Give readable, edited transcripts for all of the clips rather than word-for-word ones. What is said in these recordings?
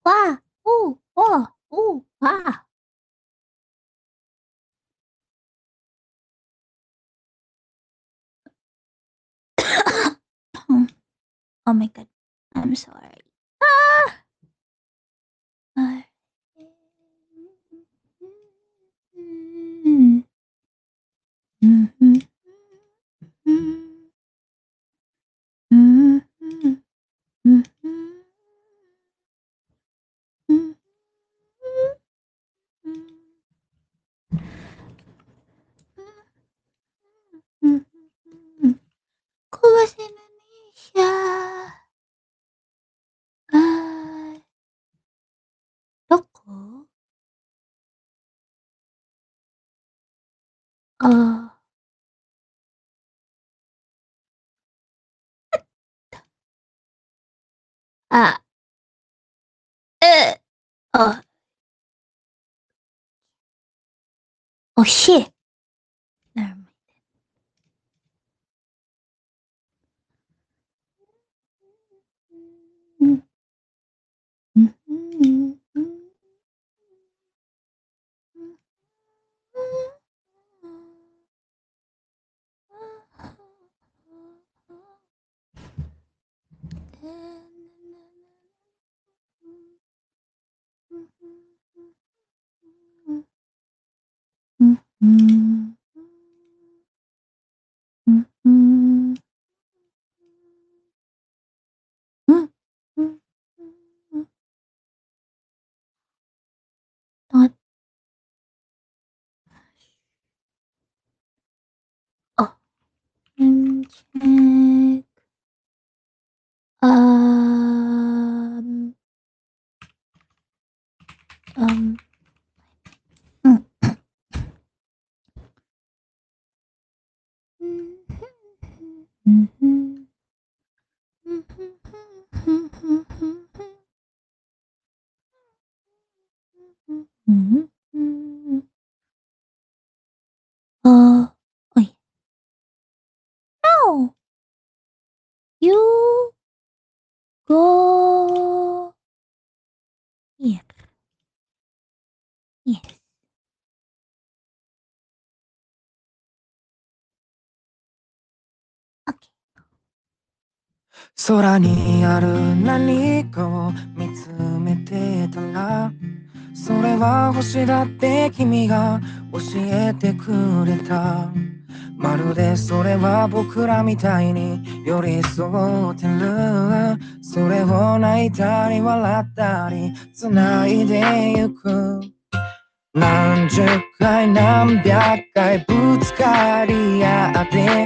わ、お、お、お、わ。Oh my god. I'm sorry. Ah! Ah. Ku bahasa Indonesia. Ah, Doko? Oh, ah, oh, oh shit. Never mind. Not, oh, check. Um, um, oh, wait, no, you go here. Yes. Okay. 空にある何かを見つめてたら、それは星だって君が教えてくれた。まるでそれは僕らみたいに寄り添ってる。それを泣いたり笑ったり繋いでゆく。何十回何百回ぶつかり合って、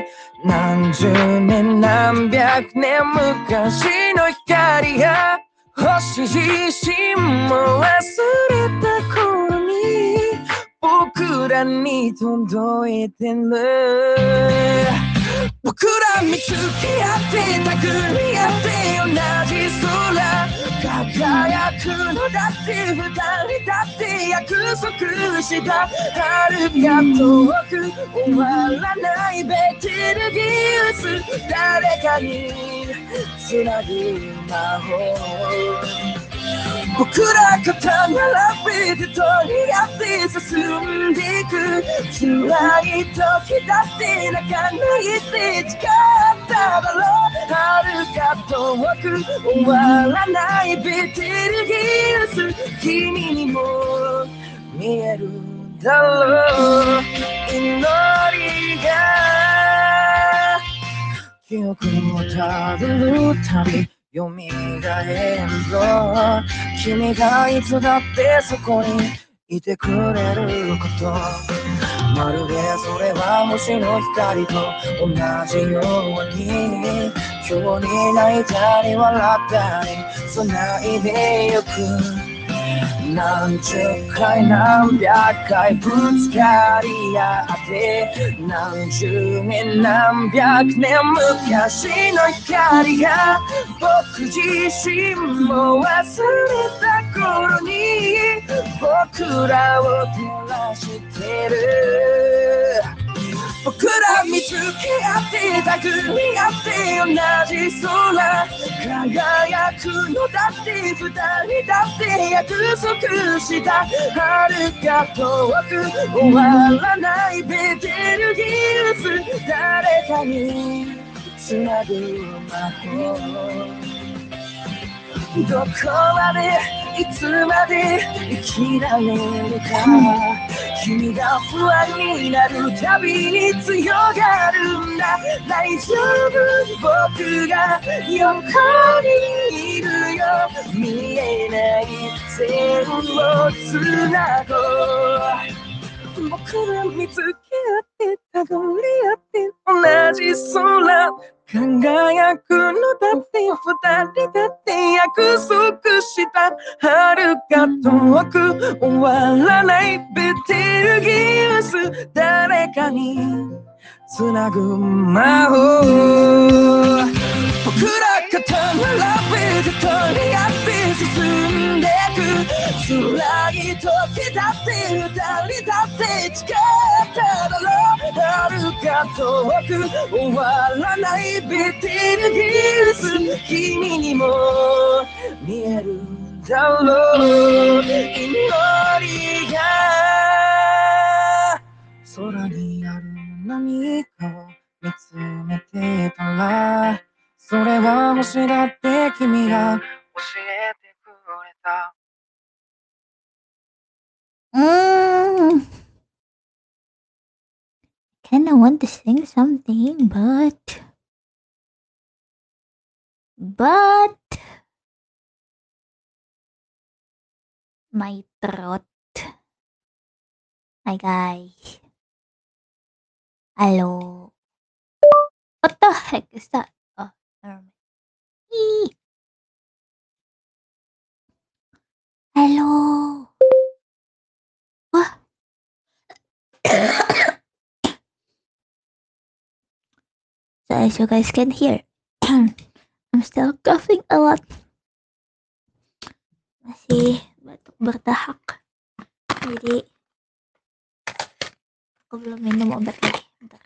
何十年何百年昔の光が星自身も忘れた頃に僕らに届いてる。僕ら見つけ合って殴り合って同じ空輝くのだって二人だって約束した遥か遠く終わらないベテルギウス誰かにつなぐ魔法僕ら肩並べて取り合って進んでいく辛い時だって泣かないって誓っただろう遥か遠く終わらないベテルギウス君にも見えるだろう祈りが記憶をたどるたび蘇るぞ君がいつだってそこにいてくれることまるでそれは星の光と同じように今日に泣いたり笑ったり繋いでゆく何十回何百回ぶつかり合って何十年何百年昔の光が僕自身も忘れた頃に僕らを照らしてる僕ら見つけ合って殴り合って同じ空輝くのだって二人だって約束した遥か遠く終わらないベテルギウス誰かにつなぐ魔法どこまでいつまで生きられるか君が不安になるたびに強がるんだ大丈夫僕が横にいるよ見えない線をつなごう僕ら見つけ合ってたどり合って同じ空輝くのだって二人だって約束した遥か遠く終わらないベテルギウス誰かにつなぐ魔法僕ら肩並べて取り合って進んでく辛い時だって二人だって誓っただろ遥か遠く終わらないベテルギウス君にも見えるだろう祈りが空にある何かを見つめてたらそれは星だって君が教えてくれた Kinda want to sing something, but my throat. Hi guys. Hello. What the heck is that? Oh, never mind. Eee. Hello. Wah. So as you guys can hear, I'm still coughing a lot. Masih batuk berdahak. Jadi aku belum minum obat lagi. Bentar.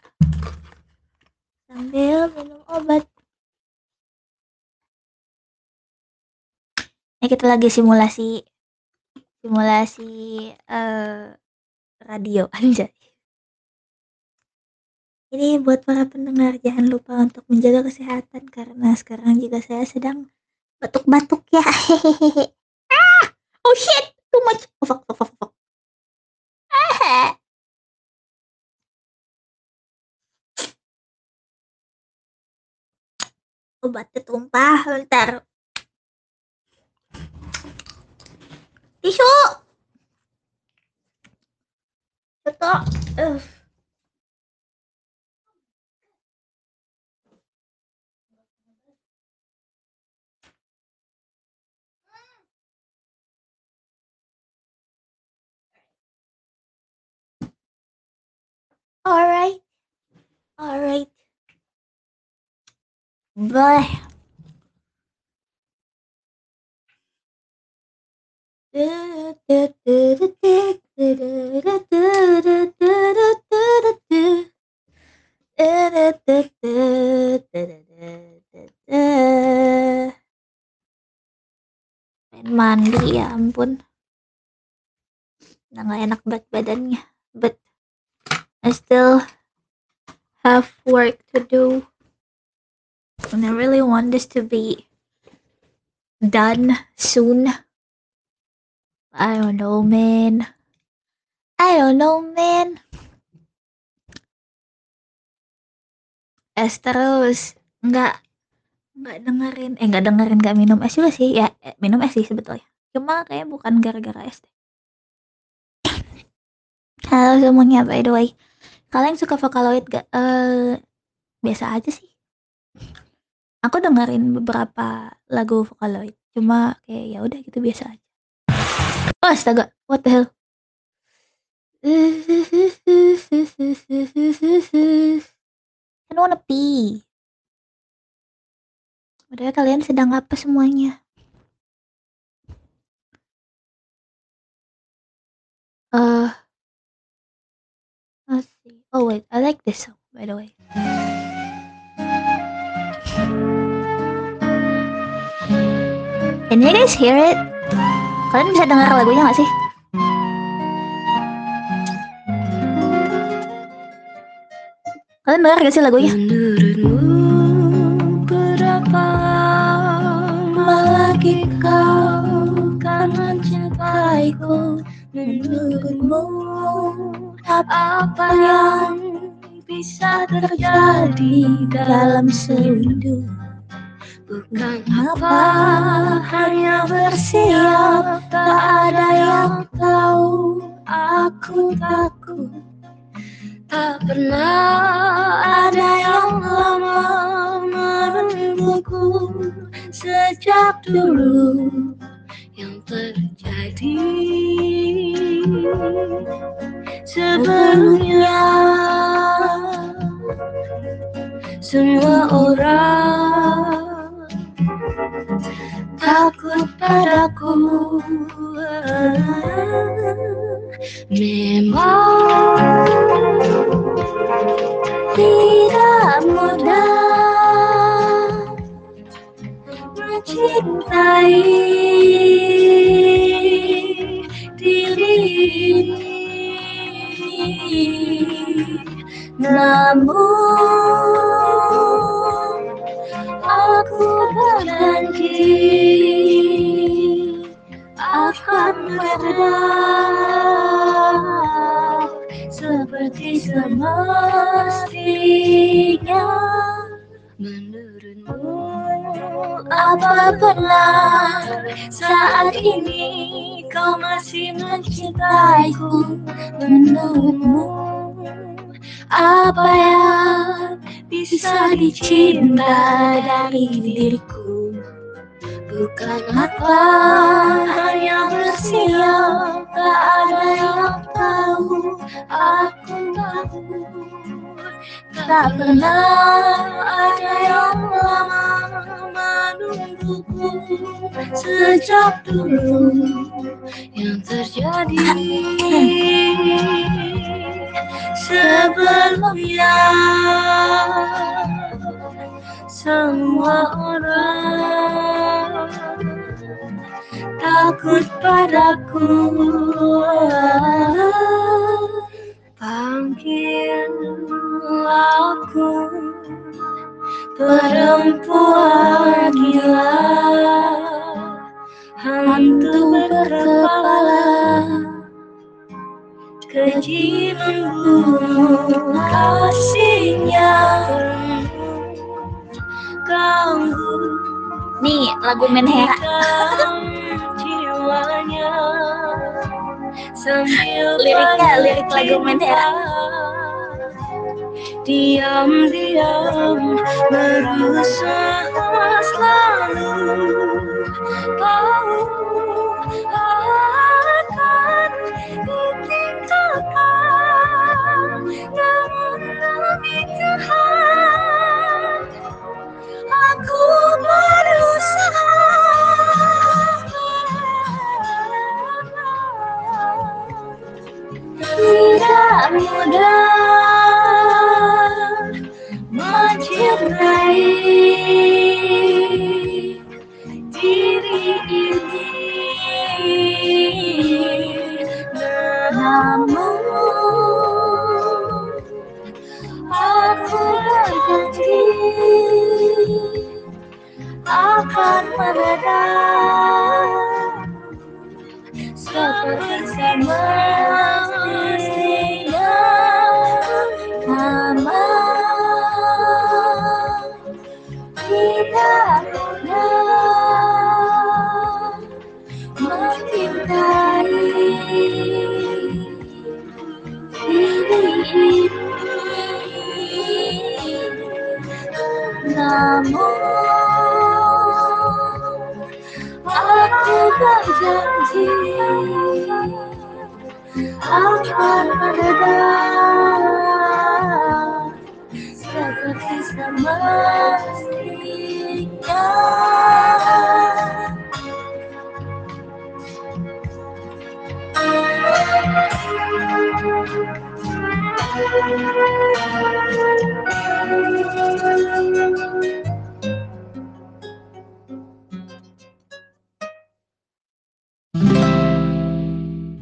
Sambil minum obat. Ini kita lagi simulasi radio anjay. Ini buat para pendengar jangan lupa untuk menjaga kesehatan karena sekarang juga saya sedang batuk-batuk ya. Hehehe. Oh shit, too much. Oh, fuck. Obatnya tumpah, bentar. Tisu. Betul. Alright. Bye. Pengen mandi ya ampun. Udah gak enak banget badannya. But I still have work to do. And I really want this to be done soon. I don't know, man. Es terus. Nggak dengerin. Nggak minum es juga sih. Ya, minum es sih sebetulnya. Cuma kayaknya bukan gara-gara es deh. Halo semuanya, by the way. Kalian suka Vocaloid gak? Biasa aja sih. Aku dengerin beberapa lagu Vocaloid. Cuma kayak ya udah gitu biasa aja. Oh, astaga. What the hell? I don't wanna pee. Udah kalian sedang apa semuanya? Let's see. Oh wait, I like this song. by the way. Can you guys hear it? Kalian bisa dengar lagunya gak sih? Kalian dengar gak sih lagunya? Menurutmu berapa lama lagi kau kan mencintaiku? Menurutmu apa yang bisa terjadi dalam sewindu? Bukan apa hanya bersiap, tak ada yang tahu. Aku takut tak pernah ada yang lama menungguku sejak dulu yang terjadi sebelumnya. Semua orang takut padaku. Memang tidak mudah mencintai diri ini, namun aku berjanji akan berharap seperti semestinya. Menurutmu apa benar saat ini kau masih mencintaiku? Menurutmu apa yang bisa dicinta dari diriku? Bukan apa hanya bersiap, tak ada yang tahu. Aku tahu tak pernah ada yang lama menungguku sejak dulu yang terjadi sebelumnya. Semua orang takut padaku. Panggil aku perempuan gila, hantu berkepala, keji membunuh kasihnya, ganggu. Nih lagu Menhera. Jiwanya Lirik lagu Menhera. Diam-diam berusaha selalu tahu akan ditinggalkan, namun demi Tuhan aku berusaha. Tidak mudah mencintai diri ini, namun aku berjanji akan meredam seperti semestinya. Namun tidak mudah mencintai diri ini, namun aku berjanji akan meredam seperti semestinya.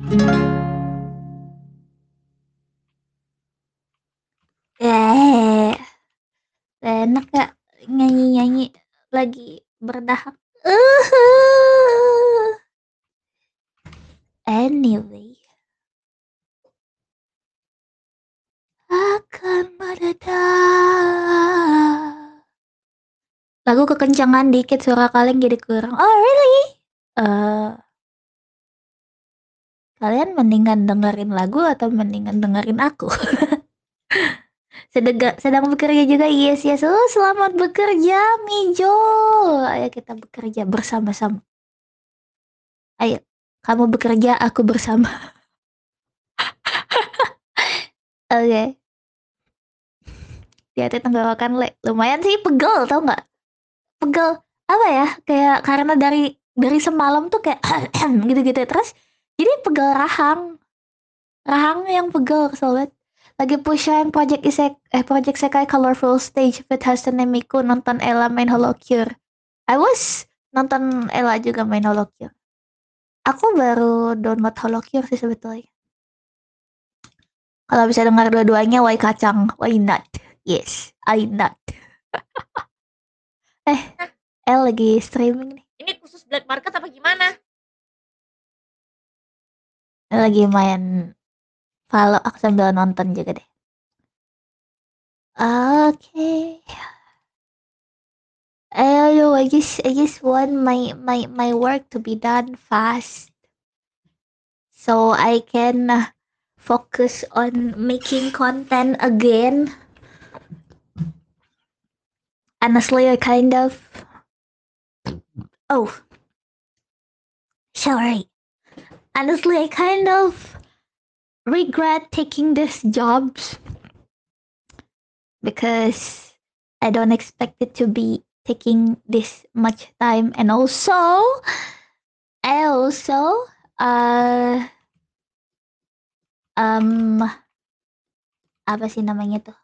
Eh, enak gak nyanyi-nyanyi lagi berdahak. Anyway, akan meredah. Lagu kekencangan dikit, suara kalian jadi kurang. Oh really? Eh, kalian mendingan dengerin lagu atau mendingan dengerin aku? Sedang bekerja juga, yes yes. Oh, selamat bekerja, Mijo. Ayo kita bekerja bersama-sama. Ayo, kamu bekerja, aku bersama. Oke. Di hati tenggorokan le. Lumayan sih pegel, tau nggak? Pegel. Apa ya? Kayak karena dari semalam tuh kayak gitu-gitu terus. Jadi pegel rahang. Rahang yang pegel, kesel banget. Lagi pushan Project Sekai Colorful Stage with Hatsune Miku, nonton Ella main Holocure. I was nonton Ella juga main Holocure. Aku baru download Holocure sih sebetulnya. Kalau bisa dengar dua-duanya, why kacang? Why not? Yes, I not. El lagi streaming nih. Ini khusus black market apa gimana? Lagi main Valo, aku sambil nonton juga deh. Okay. I just want my work to be done fast, so I can focus on making content again. Honestly, I kind of sorry. Honestly, I kind of regret taking this jobs because I don't expect it to be taking this much time, and also apa sih namanya tuh?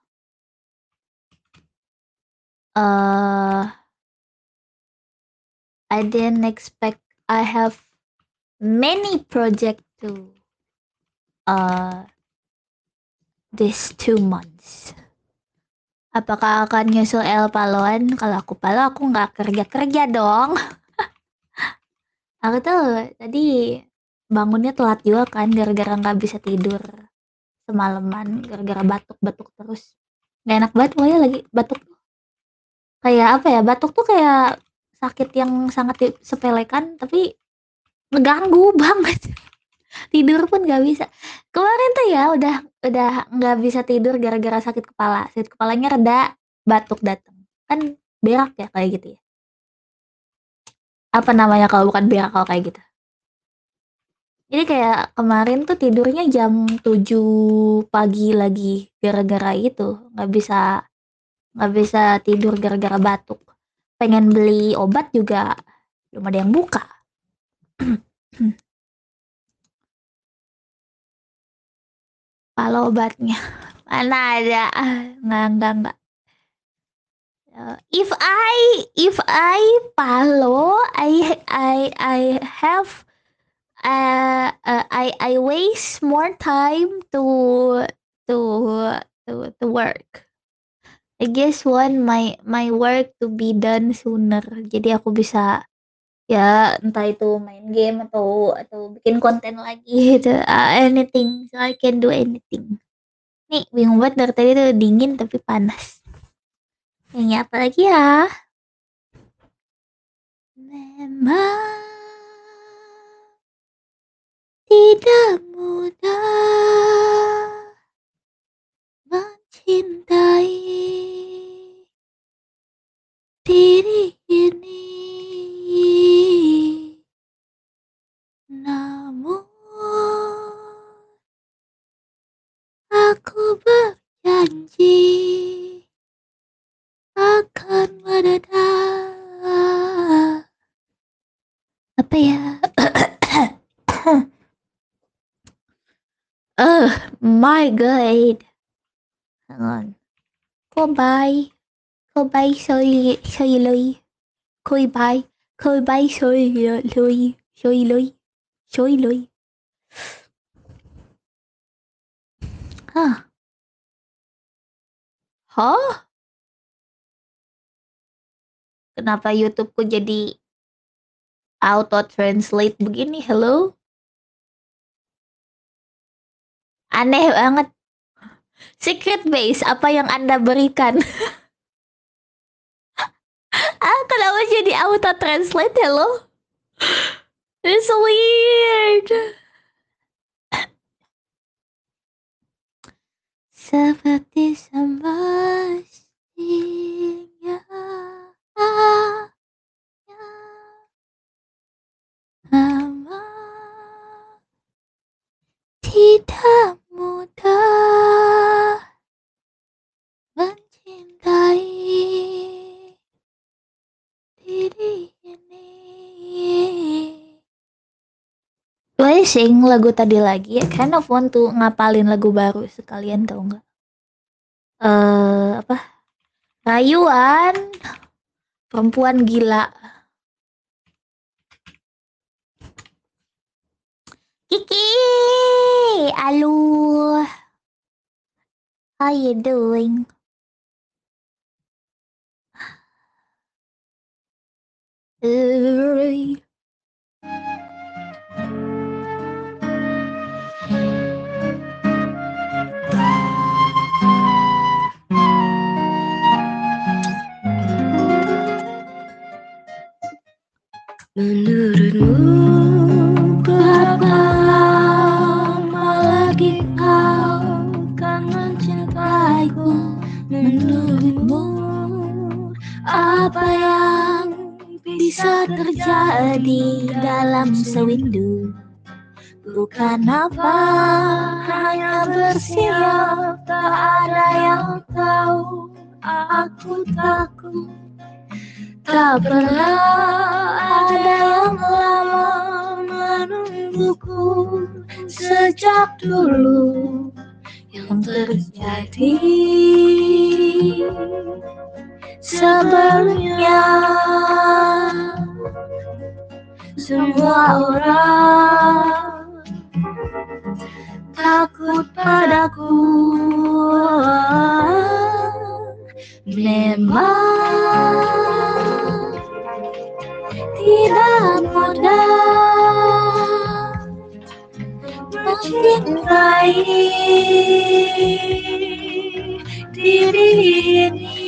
I didn't expect I have many project to this 2 months. Apakah akan nyusul El Paloan? Kalau aku Palo, aku nggak kerja dong. Aku tuh tadi bangunnya telat juga kan, gara-gara nggak bisa tidur semalaman, gara-gara batuk-batuk terus. Nggak enak banget pokoknya lagi batuk tuh. Kayak apa ya, batuk tuh kayak sakit yang sangat disepelekan, tapi ngeganggu banget. Tidur pun nggak bisa. Kemarin tuh ya udah nggak bisa tidur gara-gara sakit kepala. Sakit kepalanya reda, batuk datang. Kan berak ya kayak gitu ya. Apa namanya kalau bukan berak kalau kayak gitu? Jadi kayak kemarin tuh tidurnya jam 7 pagi lagi gara-gara itu. Nggak bisa tidur gara-gara batuk. Pengen beli obat juga belum ada yang buka. Kalau obatnya mana ada? Nggak. If I Palo, I have I waste more time to to work. I just want my work to be done sooner. Jadi aku bisa ya entah itu main game atau bikin konten lagi gitu. Anything, so I can do anything. Nih bingung banget dari tadi tuh dingin tapi panas. Ini apa lagi ya? Memang tidak mudah mencintai diri ini, namun aku berjanji akan meredah. Apa ya? My God. Hang on. Goodbye. Goodbye, soy Loy. Goodbye. Goodbye, soy Loy. Soy Loy. Hah? Hah? Kenapa YouTubeku jadi auto translate begini? Hello? Aneh banget. Secret base, apa yang Anda berikan? Kenapa jadi auto translate? Hello? It's weird. Seperti semestinya. Tidak mudah mencintai diri ini. Boleh sing lagu tadi lagi ya? Kind of want to ngapalin lagu baru sekalian, tau nggak? Apa? Rayuan perempuan gila. Kiki, alu, how you doing? Menurutmu berapa lama lagi kau kan mencintaiku? Menurutmu apa yang bisa terjadi dalam sewindu? Bukan apa, hanya bersiap, tak ada yang tahu. Aku takut tak pernah ada yang lama menungguku sejak dulu. Yang terjadi sebelumnya, semua orang takut padaku. Memang tidak mudah mencintai diri ini,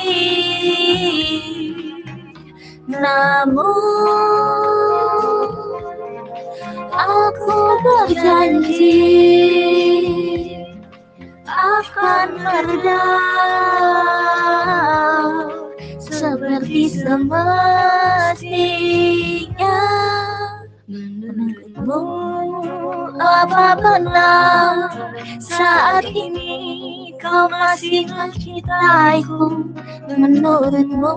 namun aku berjanji akan meredam seperti semestinya. Menurutmu apa benar saat ini kau masih mencintaiku? Menurutmu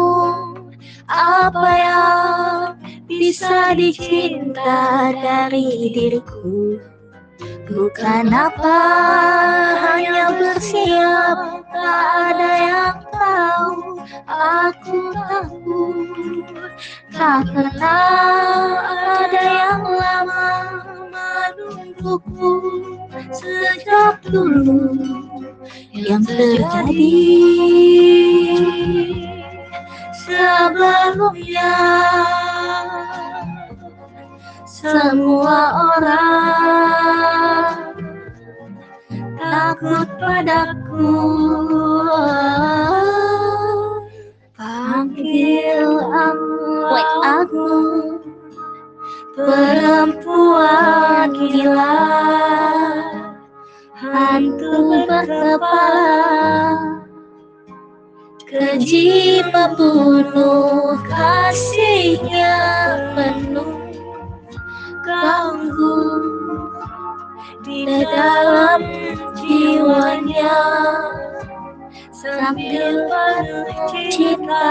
apa yang bisa dicinta dari diriku? Bukan apa, hanya bersiap, tak ada yang tahu. Aku takut tak pernah ada yang lama menungguku sejak dulu. Yang terjadi sebelumnya, semua orang takut padaku. Panggil aku perempuan gila, hantu berkepala, keji membunuh, kasihnya penuh ganggu di dalam jiwanya, sambil bercinta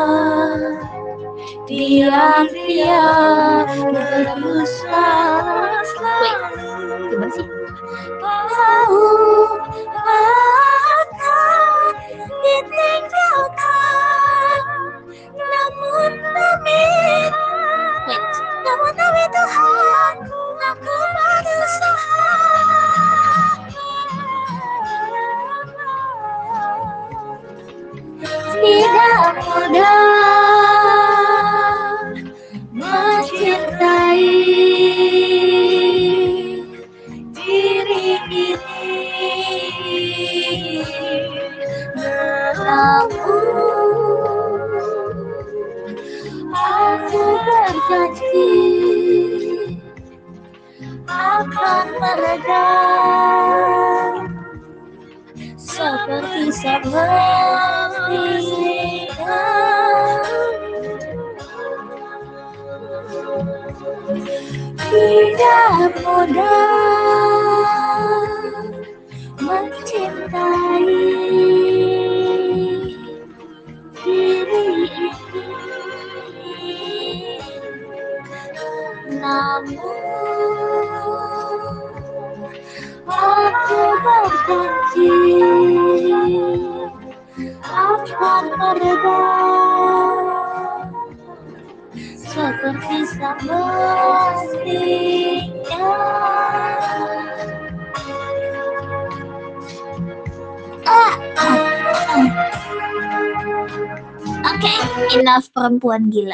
diam-diam berusaha selalu. Gimana sih? Tahu akan ditinggalkan, namun demi Tuhan aku berusaha. mencintai diri ini, namun aku berjanji akan meredam seperti semestinya. Tidak mudah mencintai diri ini, namun aku berjanji akan meredam seperti semestinya. Oke, enough perempuan gila.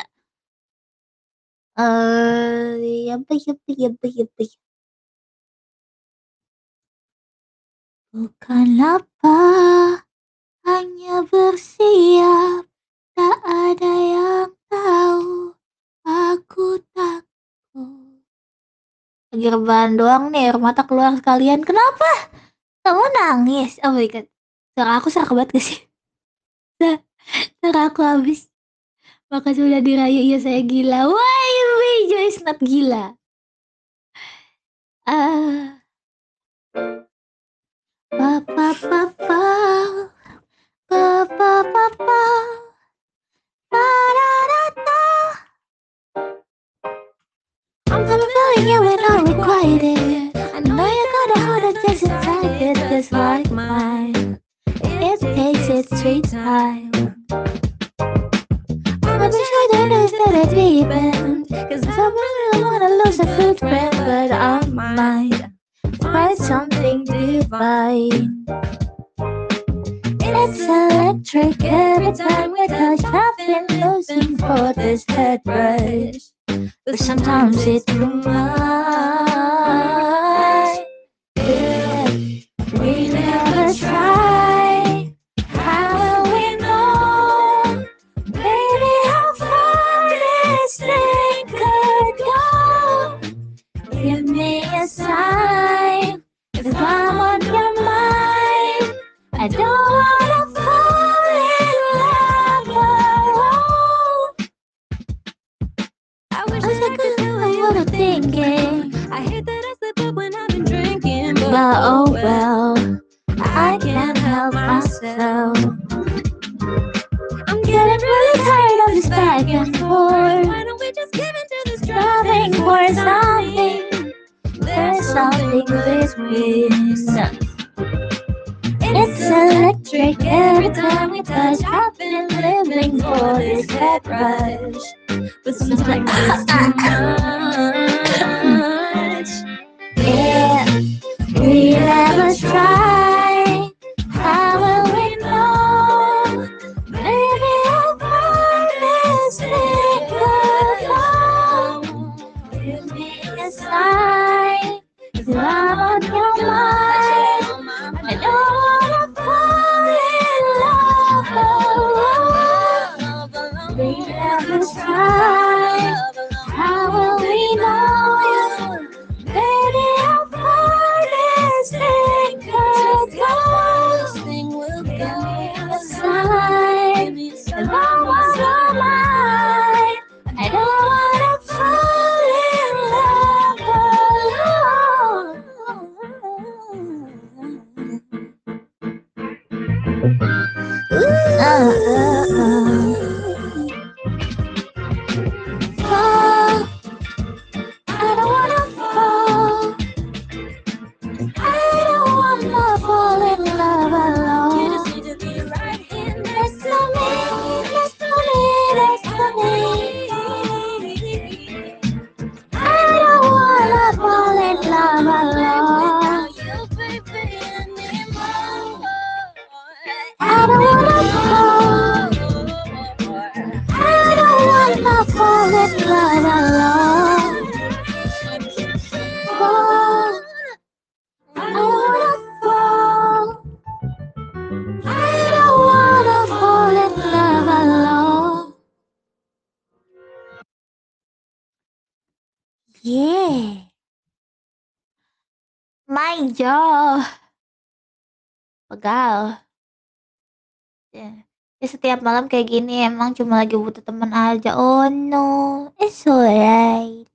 Bukan apa, hanya bersiap, tak ada yang tahu, aku takut. Lagi rebahan doang nih, air mata keluar sekalian. Kenapa? Kamu nangis? Oh my god, suara aku serak banget gak sih? Suara aku habis. Maka sudah dirayu, iya saya gila. Why Joyce not gila? I'm feeling you when I require it. I know you got a heart that just inside it, just like mine. It takes its sweet time. I'm sure that it's not a deep end, 'cause I really wanna lose a good friend, but I might find something divine. It's electric every time we touch. I've been losing for this head rush, but sometimes it's too much. Yeah, we never try. How will we know, baby, how far this thing could go? Give me a sign, if I'm on your mind. I don't wanna fall in love alone. I wish I could tell you what I'm thinking. I hate that I slip up when I've been drinking, but oh well, I can't help myself. I'm getting really tired of this back and forth. Why don't we just give into this driving for something? There's something between us. It's electric every time we touch. I've been living for this head rush, but sometimes it's too much. Yeah, we never try. How will we know, baby, how far this thing could go? Give me a sign, if I'm on your mind. I don't wanna fall in love alone. We never try. How will we know, baby, how far this thing could go? Give me a sign, if I'm on your mind. I don't wanna fall in love alone. Yeah. My jaw. Pegal. Ya. Ya, setiap malam kayak gini emang cuma lagi butuh teman aja. Oh no, it's alright.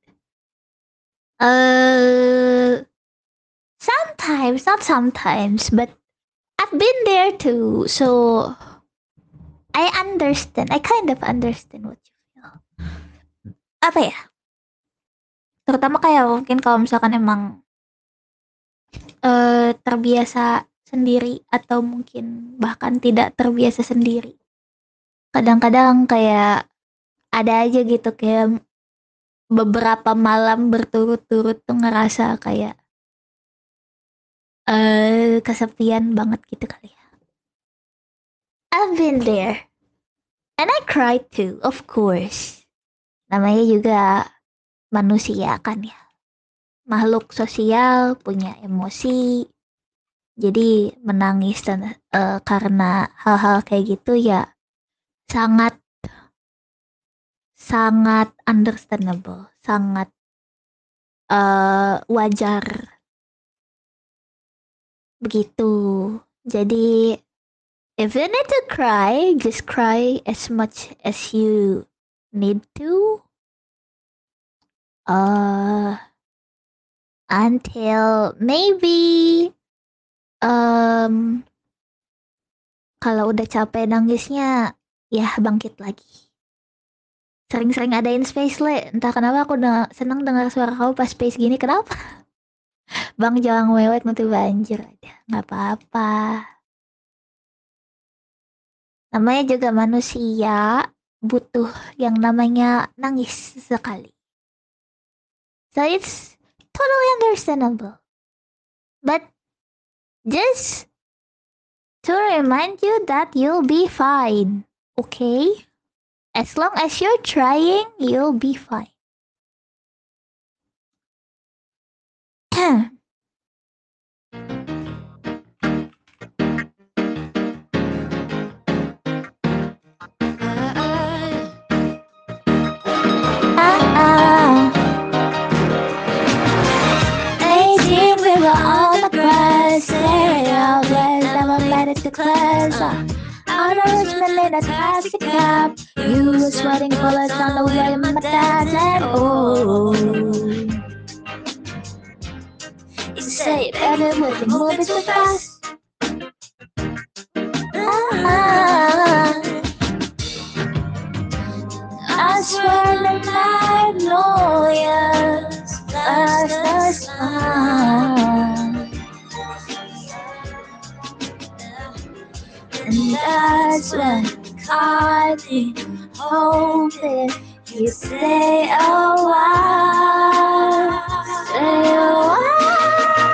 Sometimes, not sometimes, but I've been there too. So I understand. I kind of understand what you feel. Apa ya? Terutama kayak mungkin kalau misalkan emang terbiasa sendiri atau mungkin bahkan tidak terbiasa sendiri. Kadang-kadang kayak ada aja gitu kayak beberapa malam berturut-turut tuh ngerasa kayak kesepian banget gitu kali ya. I've been there. And I cried too, of course. Namanya juga manusia kan ya. Makhluk sosial, punya emosi. Jadi menangis dan karena hal-hal kayak gitu ya sangat sangat understandable, sangat wajar begitu. Jadi if you need to cry, just cry as much as you need to. Until maybe kalau udah capek nangisnya ya bangkit lagi. Sering-sering adain space le. Entah kenapa aku seneng dengar suara kamu pas space gini. Kenapa? Bang jangan mewek nanti banjir aja. Nggak apa-apa. Namanya juga manusia butuh yang namanya nangis sekali. So it's totally understandable. But just to remind you that you'll be fine. Okay? As long as you're trying, you'll be fine. We were on the grass, staring out west, never made it to class. Out of Richmond in a taxi cab, you were sweating bullets on the way my dad's and oh. You say better with you moving too fast. I swear the magnolias as the sun. And that's when I think, hoping you stay a while. Stay a while.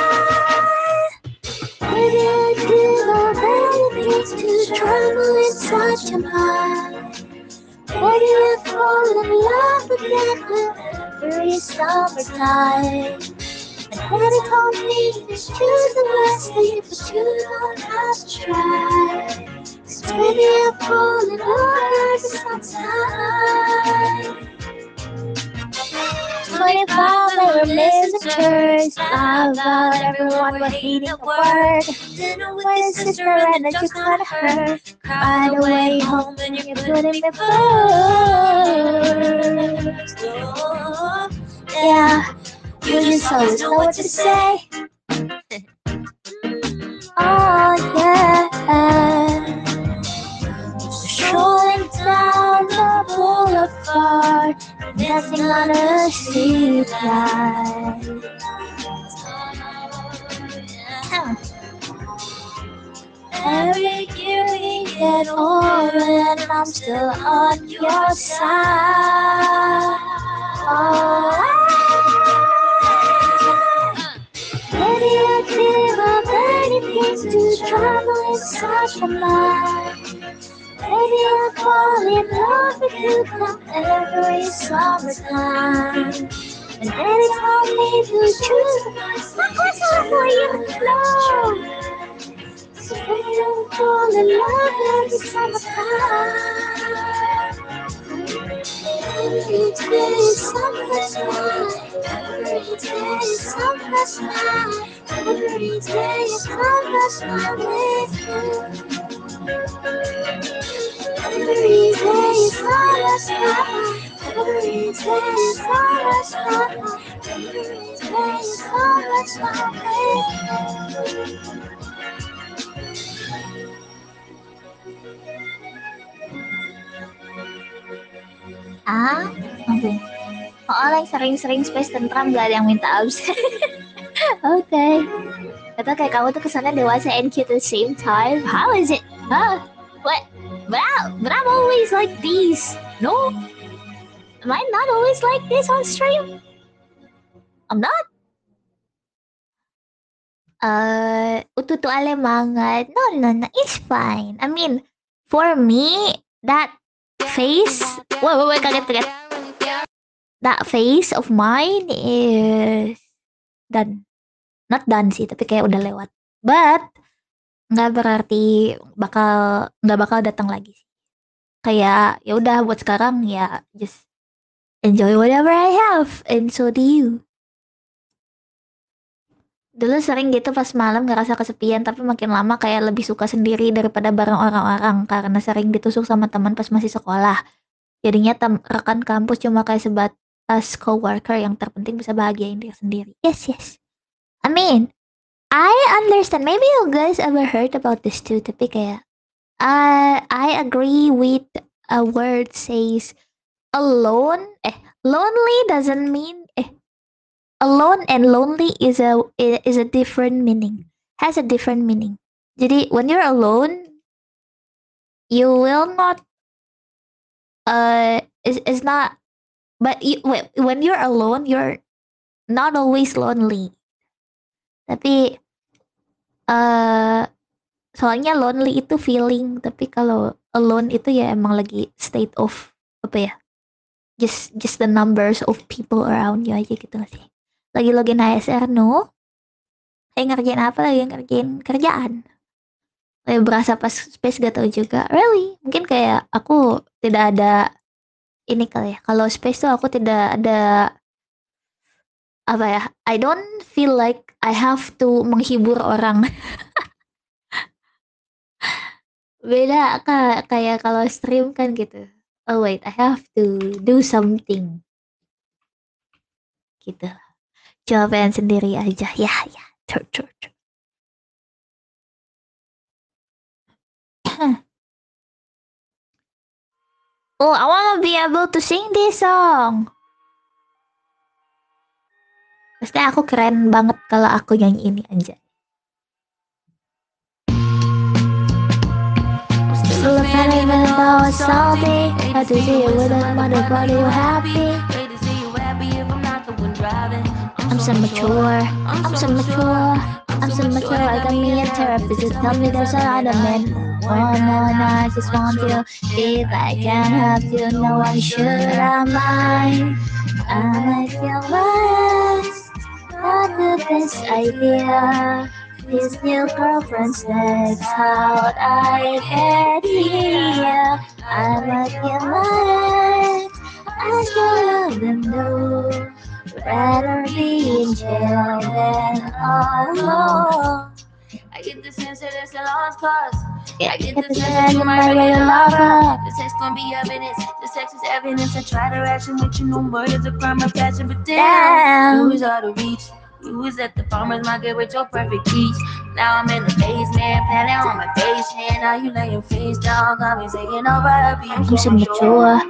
Did you do the things to trouble in such a mind? Did you fall in love again with every summertime? And then he told me to choose the best thing, but you don't have to try. Cause maybe I fall in love sometime. 25 music church, about everyone was eating the word. Dinner with his sister and then just cut her. Cried away home and you put him in first. Yeah, you just always know what to say. Oh yeah. Strolling down the boulevard, dancing on a street light. Every year we get older and I'm still on your side. Oh, maybe I give up anything to travel in such a mind. Maybe I'll fall in love with you come every summertime. And then it's on me to choose the best. Of course I'm for you, no. So maybe I'll fall in love every summertime. Every summertime. day is summer smile. Every day is summer smile with you. Every day is summer smile. Every day is summer smile. Every day is summer smile with you. Ah, oke. Soalnya sering-sering space tentram gak ada yang minta absen. Oke. Kata kayak kamu tuh kesannya dewasa and cute at the same time. How is it? Huh? What? But I'm always like this. No? Am I not always like this on stream? I'm not? Ututu alemangat. No. It's fine. I mean, for me, that face... Wait, kaget. That face of mine is done. Not done sih, tapi kayak udah lewat. But nggak berarti nggak bakal datang lagi sih. Kayak ya udah buat sekarang ya just enjoy whatever I have, and so do you. Dulu sering gitu pas malam ngerasa kesepian, tapi makin lama kayak lebih suka sendiri daripada bareng orang-orang karena sering ditusuk sama teman pas masih sekolah. Jadinya rekan kampus cuma kayak sebatas coworker yang terpenting bisa bahagiain diri sendiri. Yes. I mean, I understand. Maybe you guys ever heard about this too, tapi kayak I agree with a word says alone. Lonely doesn't mean alone and lonely is a different meaning. Has a different meaning. Jadi when you're alone, you will not is not. But when you're alone, you're not always lonely. Tapi soalnya lonely itu feeling, tapi kalau alone itu ya emang lagi state of apa ya? Just the numbers of people around you aja gitu gak sih? Lagi login HSR no? Ngerjain apa lagi? Ngerjain kerjaan. Kayak berasa pas space gak tau juga. Really? Mungkin kayak aku tidak ada ini kali ya. Kalau space tuh aku tidak ada apa ya? I don't feel like I have to menghibur orang. Beda kayak kalau stream kan gitu. Oh wait, I have to do something. Gitu. Coba pengen sendiri aja. Ya. Tur. Oh, I wanna be able to sing this song. Pasti aku keren banget kalau aku nyanyi ini aja. Still a fan even though it's salty. Had to see it with a mother body, you happy. I'm so mature. I got me a therapist to tell me there's another man. Oh no, I just want you. If I can't have you, no one should have mine. I might feel lost. Not the best idea. His new girlfriend's next out. I get here. I might feel lost. I still love them though. Rather be in jail than alone. I get the sense that it's a lost cause. I get the sense that you might really love her. The sex gon' be evidence. The sex is evidence. I try to ration with you, no murder's a crime of passion, but damn, you was out of reach. You was at the farmer's market with your perfect peach. Now I'm in the basement, planning on my basement. Now you laying face down, got me taking over a beat. I'm so mature.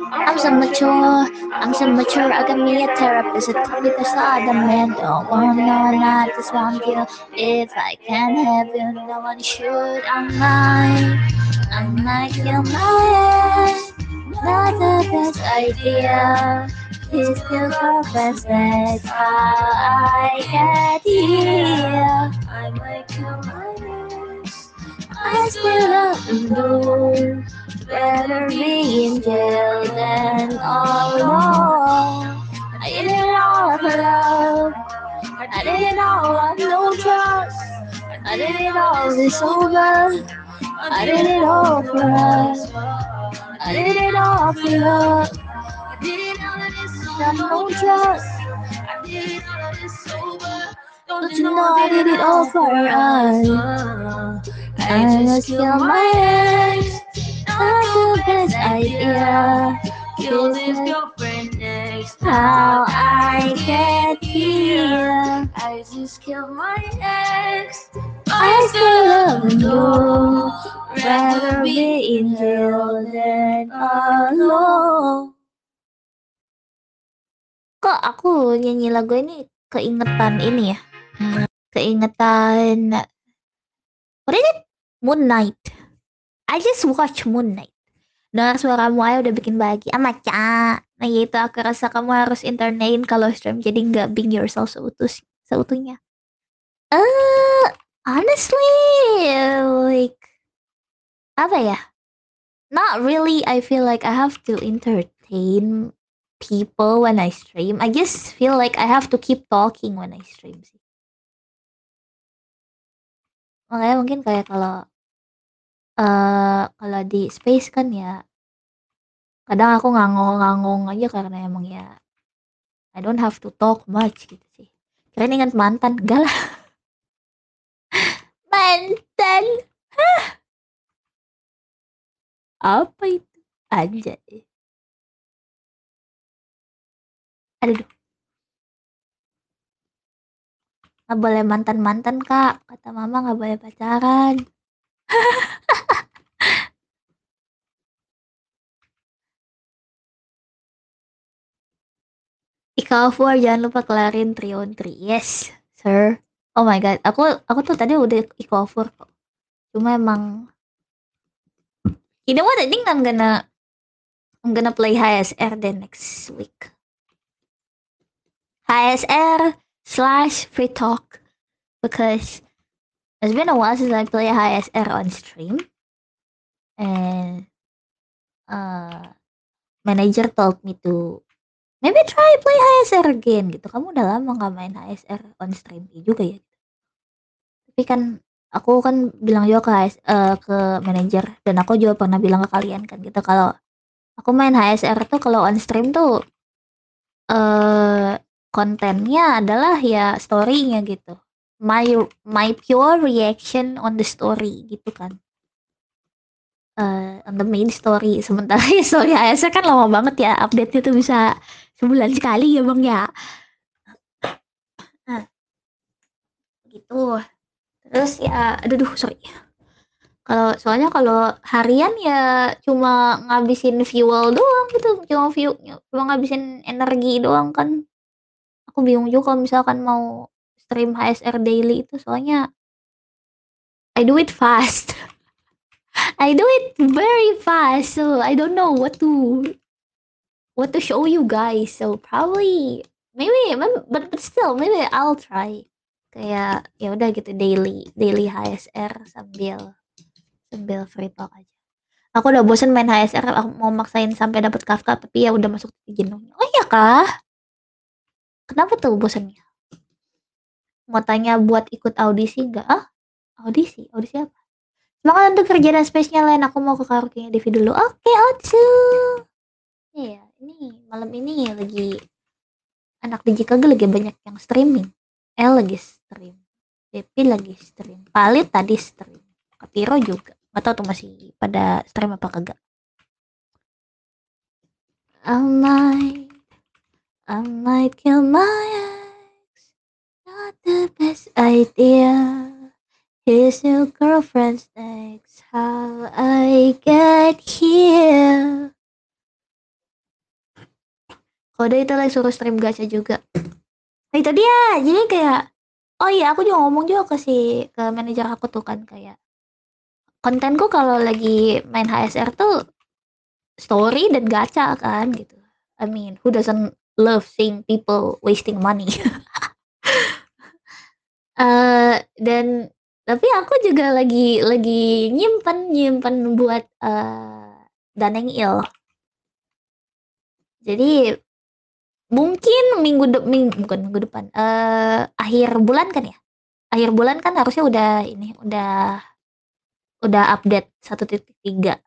I got me a therapist. I told me there's other men. Don't want no, not just want you. If I can't have you, no one should. I'm like your mind. Not the best idea. He's still girlfriend's next. How I get here. I'm like your mind. I still love him though. Better be in jail than all alone. I didn't all for love. I didn't all want no trust. I did it all this over. I did it all for us. I did it all for love. I did it all of this, so no trust. I Don't you know I did it all for us? I just killed my ex. Not the best idea. Kill his girlfriend next. How I get here? I just killed my ex. I still love him though. Rather be in jail than alone. Kok aku nyanyi lagu ini keingetan ini ya? Keingetan what is it? Moon Knight. I just watch Moon Knight. Dengar suaramu aja udah bikin bahagia. Maca. Nah yaitu aku rasa kamu harus internain kalau stream. Jadi nggak being yourself seutuhnya. Honestly, like apa ya? Not really. I feel like I have to entertain people when I stream. I just feel like I have to keep talking when I stream sih. Makanya mungkin kayak kalau di space kan ya kadang aku ngangong aja karena emang ya I don't have to talk much gitu sih. Kirain ingat mantan, enggak lah. Mantan. Apa itu? Anjay. Aduh. Nggak boleh mantan-mantan kak. Kata mama nggak boleh pacaran. Ika4 jangan lupa kelarin 3-on-3. Yes, sir. Oh my god, aku tuh tadi udah Ika4 kok. Cuma emang you know what? I think I'm gonna play HSR the next week. HSR/free talk because it's been a while since I play HSR on stream, and manager told me to maybe try play HSR again gitu. Kamu udah lama nggak main HSR on stream juga ya? Tapi kan aku kan bilang juga ke manager dan aku juga pernah bilang ke kalian kan gitu kalau aku main HSR tuh kalau on stream tuh kontennya adalah ya story-nya gitu. My pure reaction on the story gitu kan. On the main story. Sementara ya story HSR kan lama banget ya, update-nya tuh bisa sebulan sekali ya bang ya. Nah, gitu. Terus ya, aduh sorry. Soalnya kalau harian ya cuma ngabisin fuel doang gitu, cuma ngabisin energi doang kan. Aku bingung juga kalau misalkan mau stream HSR daily itu soalnya I do it fast. I do it very fast, so I don't know what to show you guys. So probably but still maybe I'll try. Kayak ya udah gitu daily HSR sambil free talk aja. Aku udah bosen main HSR, aku mau maksain sampai dapat Kafka tapi ya udah masuk jenuhnya. Oh iya kah? Kenapa tuh bosannya? Mau tanya buat ikut audisi nggak? Audisi apa? Semangat untuk kerja dan space-nya lain. Aku mau ke karaoke Devi dulu. Oke, Otsu. Iya, ini malam ini lagi anak Digikaga lagi banyak yang streaming. Lagi stream. Devi lagi stream. Palit tadi stream. Kapiro juga. Gak tau tuh masih pada stream apa kagak. I might kill my ex. Not the best idea. His new girlfriend's ex. How I get here. Kode itu lagi suruh stream gacha juga. Nah, itu dia. Jadi kayak oh iya aku juga ngomong juga ke manajer aku tuh kan kayak kontenku kalau lagi main HSR tuh story dan gacha kan gitu. I mean, who doesn't love seeing people wasting money? Dan tapi aku juga lagi nyimpen buat Daneng Il. Jadi mungkin bukan minggu depan. Akhir bulan kan ya? Akhir bulan kan harusnya udah update 1.3.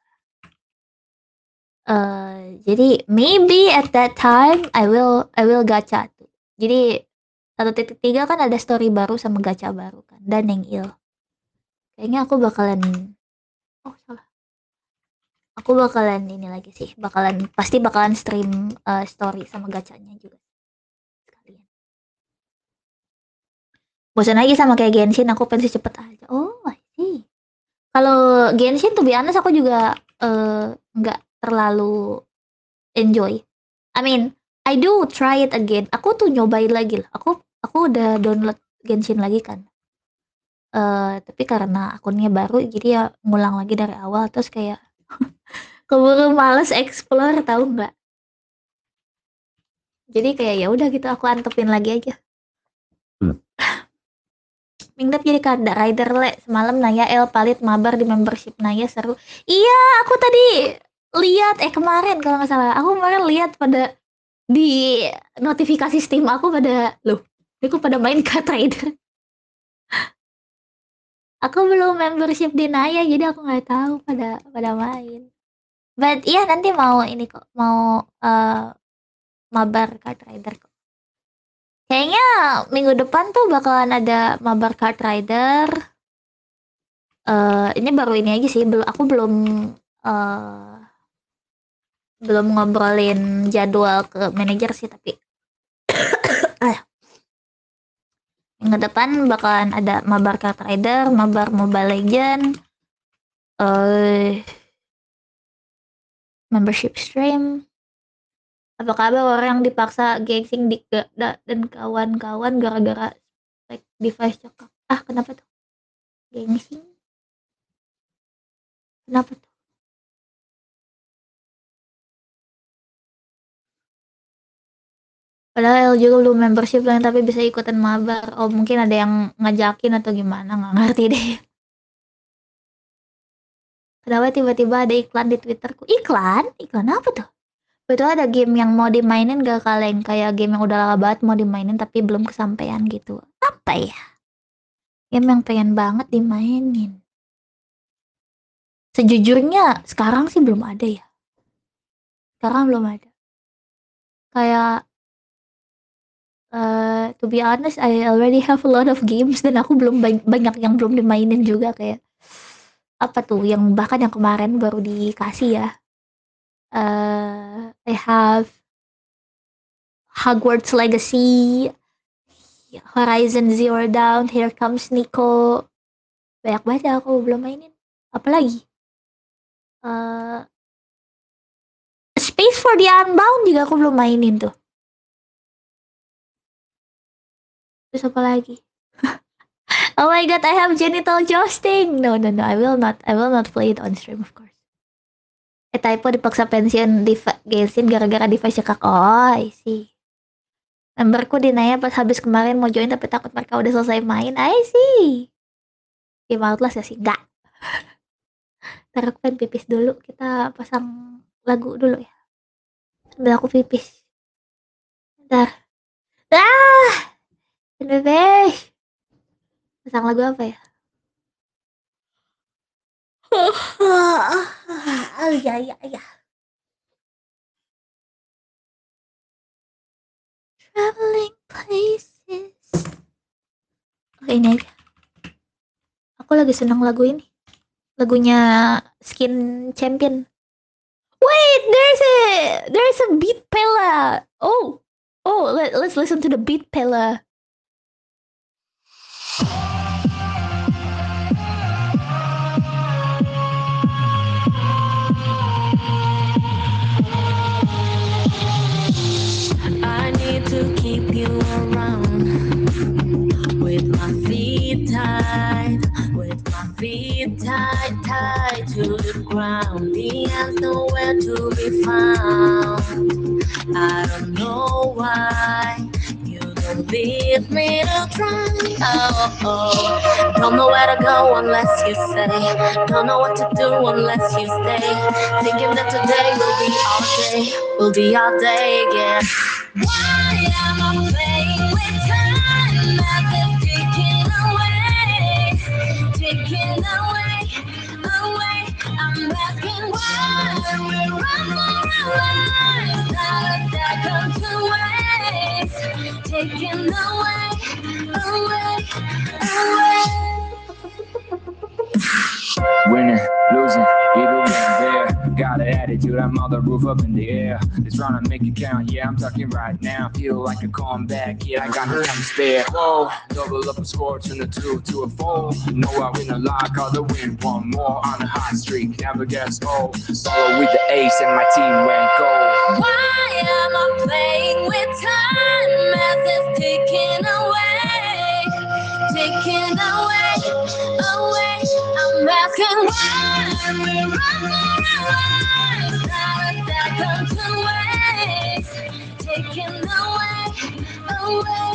Jadi maybe at that time I will gacha tuh. Jadi 1.3 kan ada story baru sama gacha baru kan, dan yang kayaknya aku bakalan salah. Aku bakalan ini lagi sih, pasti bakalan stream story sama gachanya juga sekalian. Bosan lagi sama kayak Genshin, aku pengen cepet aja. Oh, I see. Kalau Genshin tuh biasa aku juga nggak terlalu enjoy. I mean, I do try it again. Aku tuh nyobain lagi lah. Aku udah download Genshin lagi kan. Tapi karena akunnya baru, jadi ya ngulang lagi dari awal, terus kayak keburu males explore, tahu nggak? Jadi kayak ya udah gitu, aku antepin lagi aja. Mingdap jadi kada rider le semalam Naya El palit mabar di membership Naya seru. Iya, aku tadi lihat kemarin kalau nggak salah. Aku kemarin lihat pada di notifikasi Steam aku pada aku pada main Card Rider. Aku belum membership di Naya jadi aku nggak tahu pada main. But iya nanti mau ini kok, mau mabar Card Rider kok. Kayaknya minggu depan tuh bakalan ada mabar Card Rider. Ini baru ini aja sih, aku belum ngobrolin jadwal ke manajer sih, tapi minggu depan bakalan ada mabar Card Rider, mabar Mobile Legend, membership stream. Apa kabar orang dipaksa gengsi dan kawan-kawan gara-gara like device cakap? Kenapa tuh? Gengsi? Kenapa tuh? Padahal juga belum membership lah, tapi bisa ikutan mabar. Oh mungkin ada yang ngajakin atau gimana, nggak ngerti deh. Kenapa tiba-tiba ada iklan di Twitterku? Iklan? Iklan apa tuh? Itu ada game yang mau dimainin gak kalian? Kayak game yang udah lama banget mau dimainin tapi belum kesampaian gitu. Apa ya? Game yang pengen banget dimainin. Sejujurnya sekarang sih belum ada ya. Sekarang belum ada. Kayak to be honest, I already have a lot of games dan aku belum banyak yang belum dimainin juga, kayak apa tuh yang bahkan yang kemarin baru dikasih ya. I have Hogwarts Legacy, Horizon Zero Dawn, Here Comes Nico. Banyak banget aku belum mainin. Apalagi Space for the Unbound juga aku belum mainin tuh. Terus apa lagi? Oh my god, I have genital jousting. No, I will not play it on stream, of course. Typo dipaksa pensiun di Genshin gara-gara device cekak. Oh, I see. Memberku dinanya pas habis kemarin mau join tapi takut mereka udah selesai main. I see. Game Outlast ya sih? Enggak. Ntar aku pengen pipis dulu. Kita pasang lagu dulu ya. Sambil aku pipis. Bentar. Pipis. Pasang lagu apa ya? Ya. Traveling places. Oke, ini aja. Aku lagi seneng lagu ini. Lagunya Skin Champion. Wait, there's a beat pella. Oh, let's listen to the beat pella. I need to keep you around with my feet tied, tied to the ground. The end's nowhere to be found. I don't know why you don't leave me to drown. Don't know where to go unless you say. Don't know what to do unless you stay. Thinking that today will be all day again. Why am I playing with time as it's ticking away? I'm asking why we run for our lives, not a second to waste. Taking taking away, away, away. Winning, losing, either way I'm there. Got an attitude, I'm on the roof up in the air. Just trying to make it count, yeah, I'm talking right now. Feel like a comeback, yeah, I got no time to spare. Whoa, double up a score, turn a 2 to a 4. Know I win a lot, gotta win one more. On a hot streak, never gets old. Solo with the ace and my team went gold. Why am I playing with time as it's taken away? Taken away, away. I'm asking why we're running away. Not a second to waste. Taken away, away,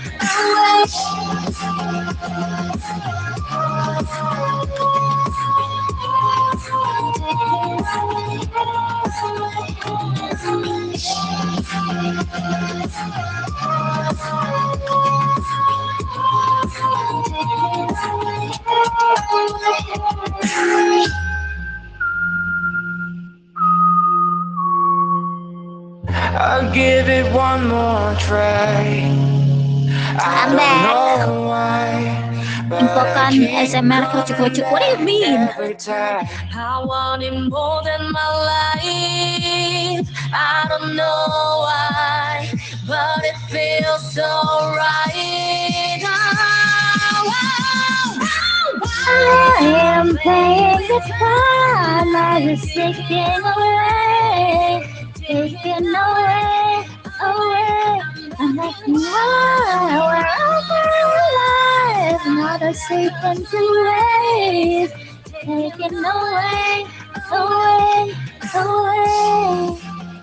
I'll give it one more try. I I'm don't back. know why. Infokan ASMR kocok-kocok. What do you mean? I want it more than my life. I don't know why, but it feels so right. I am paying the time. I just taking away, taking away, away. I'm like, wow, we're alive. Not a second to waste. Taken away, away, away.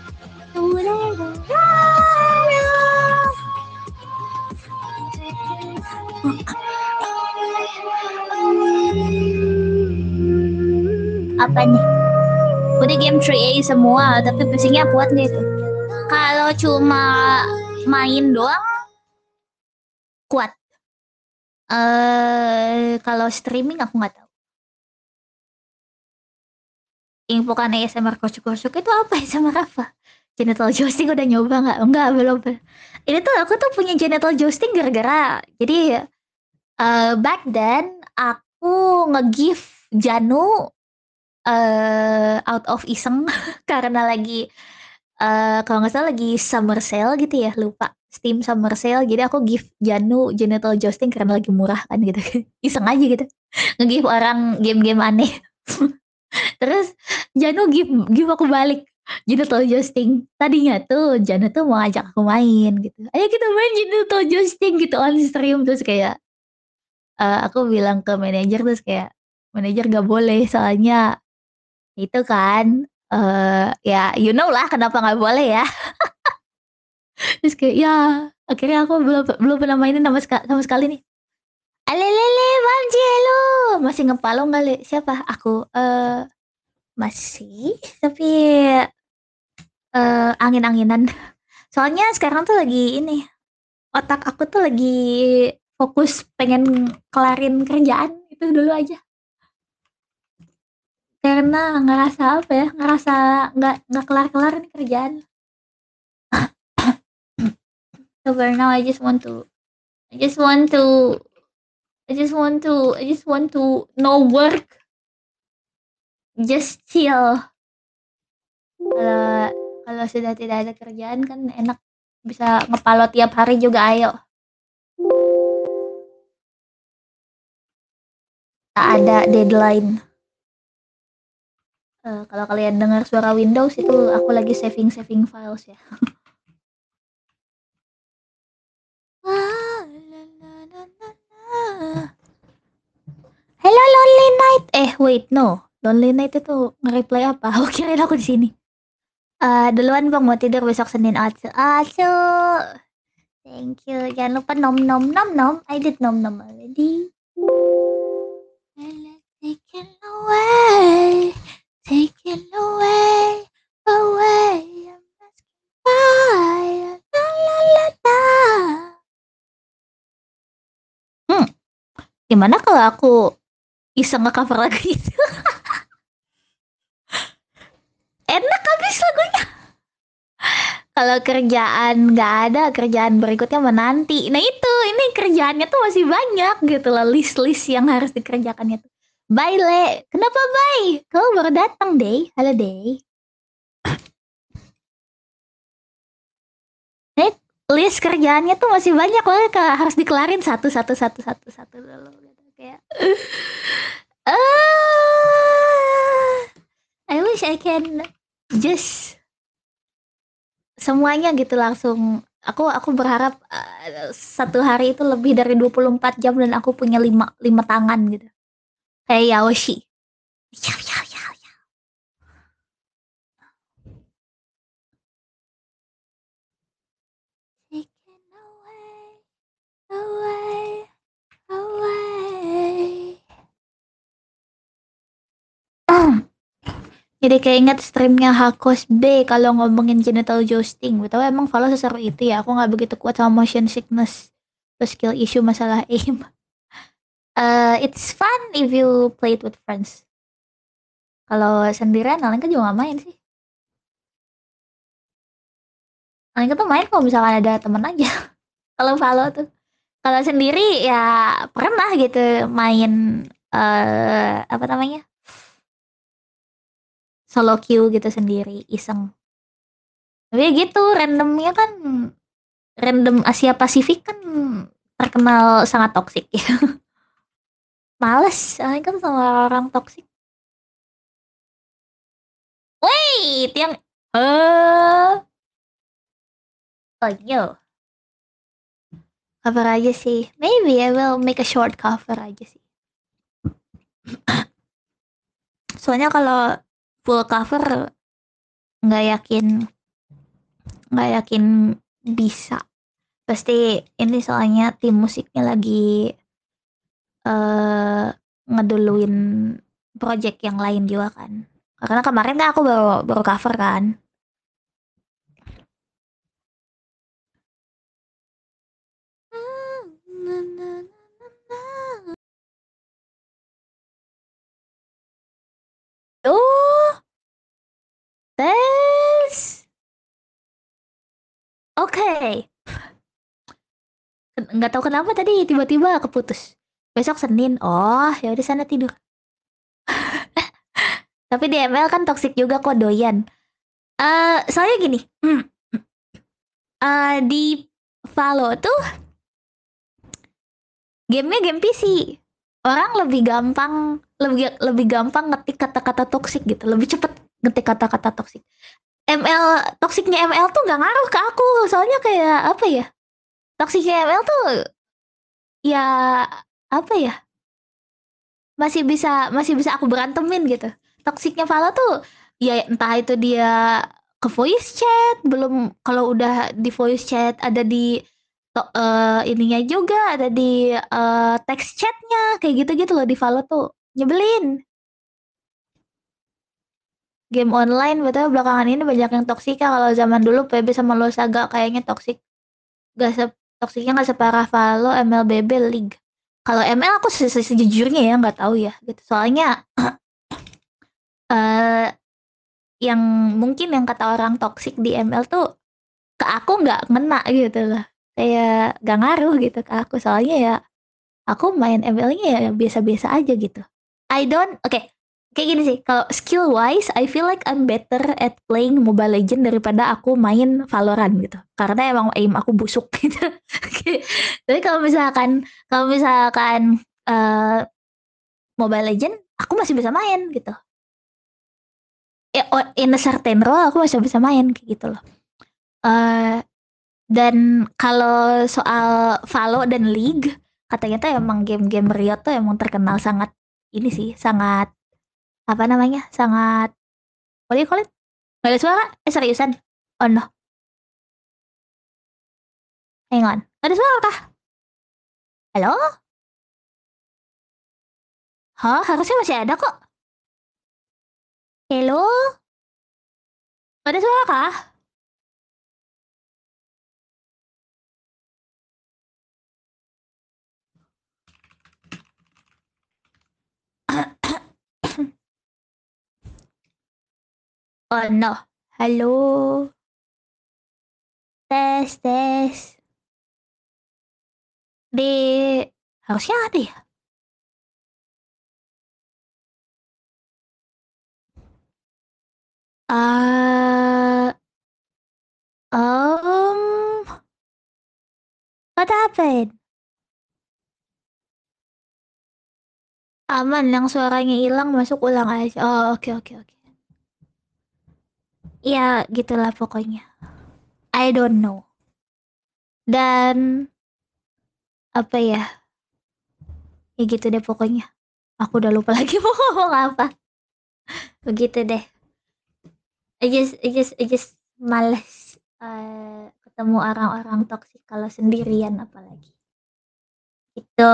Apa nih? Udah game 3A semua, tapi pusingnya kuat nggak itu? Kalau cuma main doang, kuat. Kalau streaming aku nggak tahu. Infokan ASMR kocok-kocok itu apa ASMR apa? Genital jousting udah nyoba nggak? Enggak, belum. Ini tuh aku tuh punya genital jousting gara-gara. Jadi back then aku nge-give Janu out of iseng karena lagi kalau nggak salah lagi summer sale gitu ya, lupa. Steam summer sale, jadi aku give Janu genital jousting karena lagi murah kan gitu. Iseng aja gitu. Nge-give orang game-game aneh. Terus Janu give aku balik genital jousting. Tadinya tuh Janu tuh mau ajak aku main gitu. Ayo kita main genital jousting gitu on stream, terus kayak aku bilang ke manajer, terus kayak manajer gak boleh soalnya itu kan ya you know lah kenapa nggak boleh ya. Terus kayak ya akhirnya aku belum pernah mainin sama sekali nih. Alelele Bang Jelo masih ngepalong kali siapa aku masih tapi angin-anginan. Soalnya sekarang tuh lagi ini otak aku tuh lagi fokus pengen kelarin kerjaan itu dulu aja. Karena ngerasa apa ya, ngerasa nggak kelar-kelar nih kerjaan. So for now I just want to no work, just chill. Kalau sudah tidak ada kerjaan kan enak bisa ngepalo tiap hari juga, ayo. Tak ada deadline. Kalau kalian dengar suara Windows itu aku lagi saving files ya. Hello Lonely Night. Wait, no. Lonely Night itu nge-reply apa? Aku kirain aku di sini. Duluan Bang, mau tidur besok Senin. Acu. Thank you. Jangan lupa nom. I did nom already. Taken away. I'm asking why. Gimana kalau aku iseng nge-cover lagu itu? Enak habis lagunya. Kalau kerjaan nggak ada, kerjaan berikutnya menanti. Nah itu, ini kerjaannya tuh masih banyak gitu loh, list-list yang harus dikerjakannya tuh. Bye, Le. Kenapa bye? Kamu baru datang, Day. Halo, Day. Ini list kerjaannya tuh masih banyak loh, harus dikelarin satu dulu. Gitu. Kayak, I wish I can just semuanya gitu langsung. Aku berharap satu hari itu lebih dari 24 jam dan aku punya lima tangan gitu. Kayak Yaoshi. Yaw, yaw, yaw, yaw. Taken away, away, away. Jadi keinget streamnya Hakos B kalau ngomongin genital jousting. Betul emang Valo seseru itu ya. Aku nggak begitu kuat sama motion sickness. Terus skill issue masalah aim. It's fun if you play it with friends. Kalau sendirian, Alenka juga nggak main sih. Alenka tuh main kalau misalkan ada temen aja. Kalau Valo tuh. Kalau sendiri ya pernah gitu main apa namanya? Solo queue gitu sendiri, iseng. Tapi gitu, randomnya kan random Asia Pasifik kan terkenal sangat toksik ya. Males, soalnya kan sama orang toksik. Wait, yang oh yo, cover aja sih. Maybe I will make a short cover aja sih. Soalnya kalau full cover nggak yakin nggak yakin bisa. Pasti ini soalnya tim musiknya lagi ngeduluin project yang lain juga kan. Karena kemarin kan aku baru baru cover kan. Oh, tes. Oke. Nggak tahu kenapa tadi tiba-tiba keputus. Besok Senin. Oh, ya udah sana tidur. Tapi di ML kan toxic juga kok doyan. Soalnya gini. Di Valo tuh gamenya game PC. Orang lebih lebih gampang ngetik kata-kata toxic gitu. Lebih cepet ngetik kata-kata toxic. ML toksiknya ML tuh nggak ngaruh ke aku. Soalnya kayak apa ya? Toksiknya ML tuh ya apa ya? Masih bisa aku berantemin gitu. Toksiknya Valo tuh ya entah itu dia ke voice chat, belum kalau udah di voice chat ada di ininya juga, ada di text chatnya kayak gitu-gitu loh di Valo tuh. Nyebelin. Game online betul belakangan ini banyak yang toksik ya. Kalau zaman dulu PB sama Losaga kayaknya toksik. Gak se toksiknya nggak separah Valo, MLBB, League. Kalau ML aku sejujurnya ya nggak tahu ya gitu. Soalnya eh yang mungkin yang kata orang toksik di ML tuh ke aku nggak ngena gitu loh. Kayak gak ngaruh gitu ke aku. Soalnya ya aku main ML-nya ya biasa-biasa aja gitu. I don't, oke, kayak gini sih. Kalau skill wise, I feel like I'm better at playing Mobile Legend daripada aku main Valorant gitu. Karena emang aim aku busuk gitu. Tapi kalau misalkan eh, Mobile Legend, aku masih bisa main gitu. Ya, in a certain role aku masih bisa main kayak gitu loh. Eh dan kalau soal Valo dan League, katanya tuh emang game-game Riot tuh emang terkenal sangat ini sih, sangat apa namanya? Sangat what do you call it? Gak ada suara? Seriusan? Oh no, hang on. Gak ada suara kah? Halo? Hah? Harusnya masih ada kok. Hello? Gak ada suara kah? Oh no. Halo? Tes. Harusnya ada ya? What happened? Aman, yang suaranya hilang masuk ulang aja. Oh, oke. Ya, gitulah pokoknya. I don't know. Dan apa ya? Ya gitu deh pokoknya. Aku udah lupa lagi mau ngomong apa. Begitu deh. I just males ketemu orang-orang toksik kalau sendirian apalagi. Itu.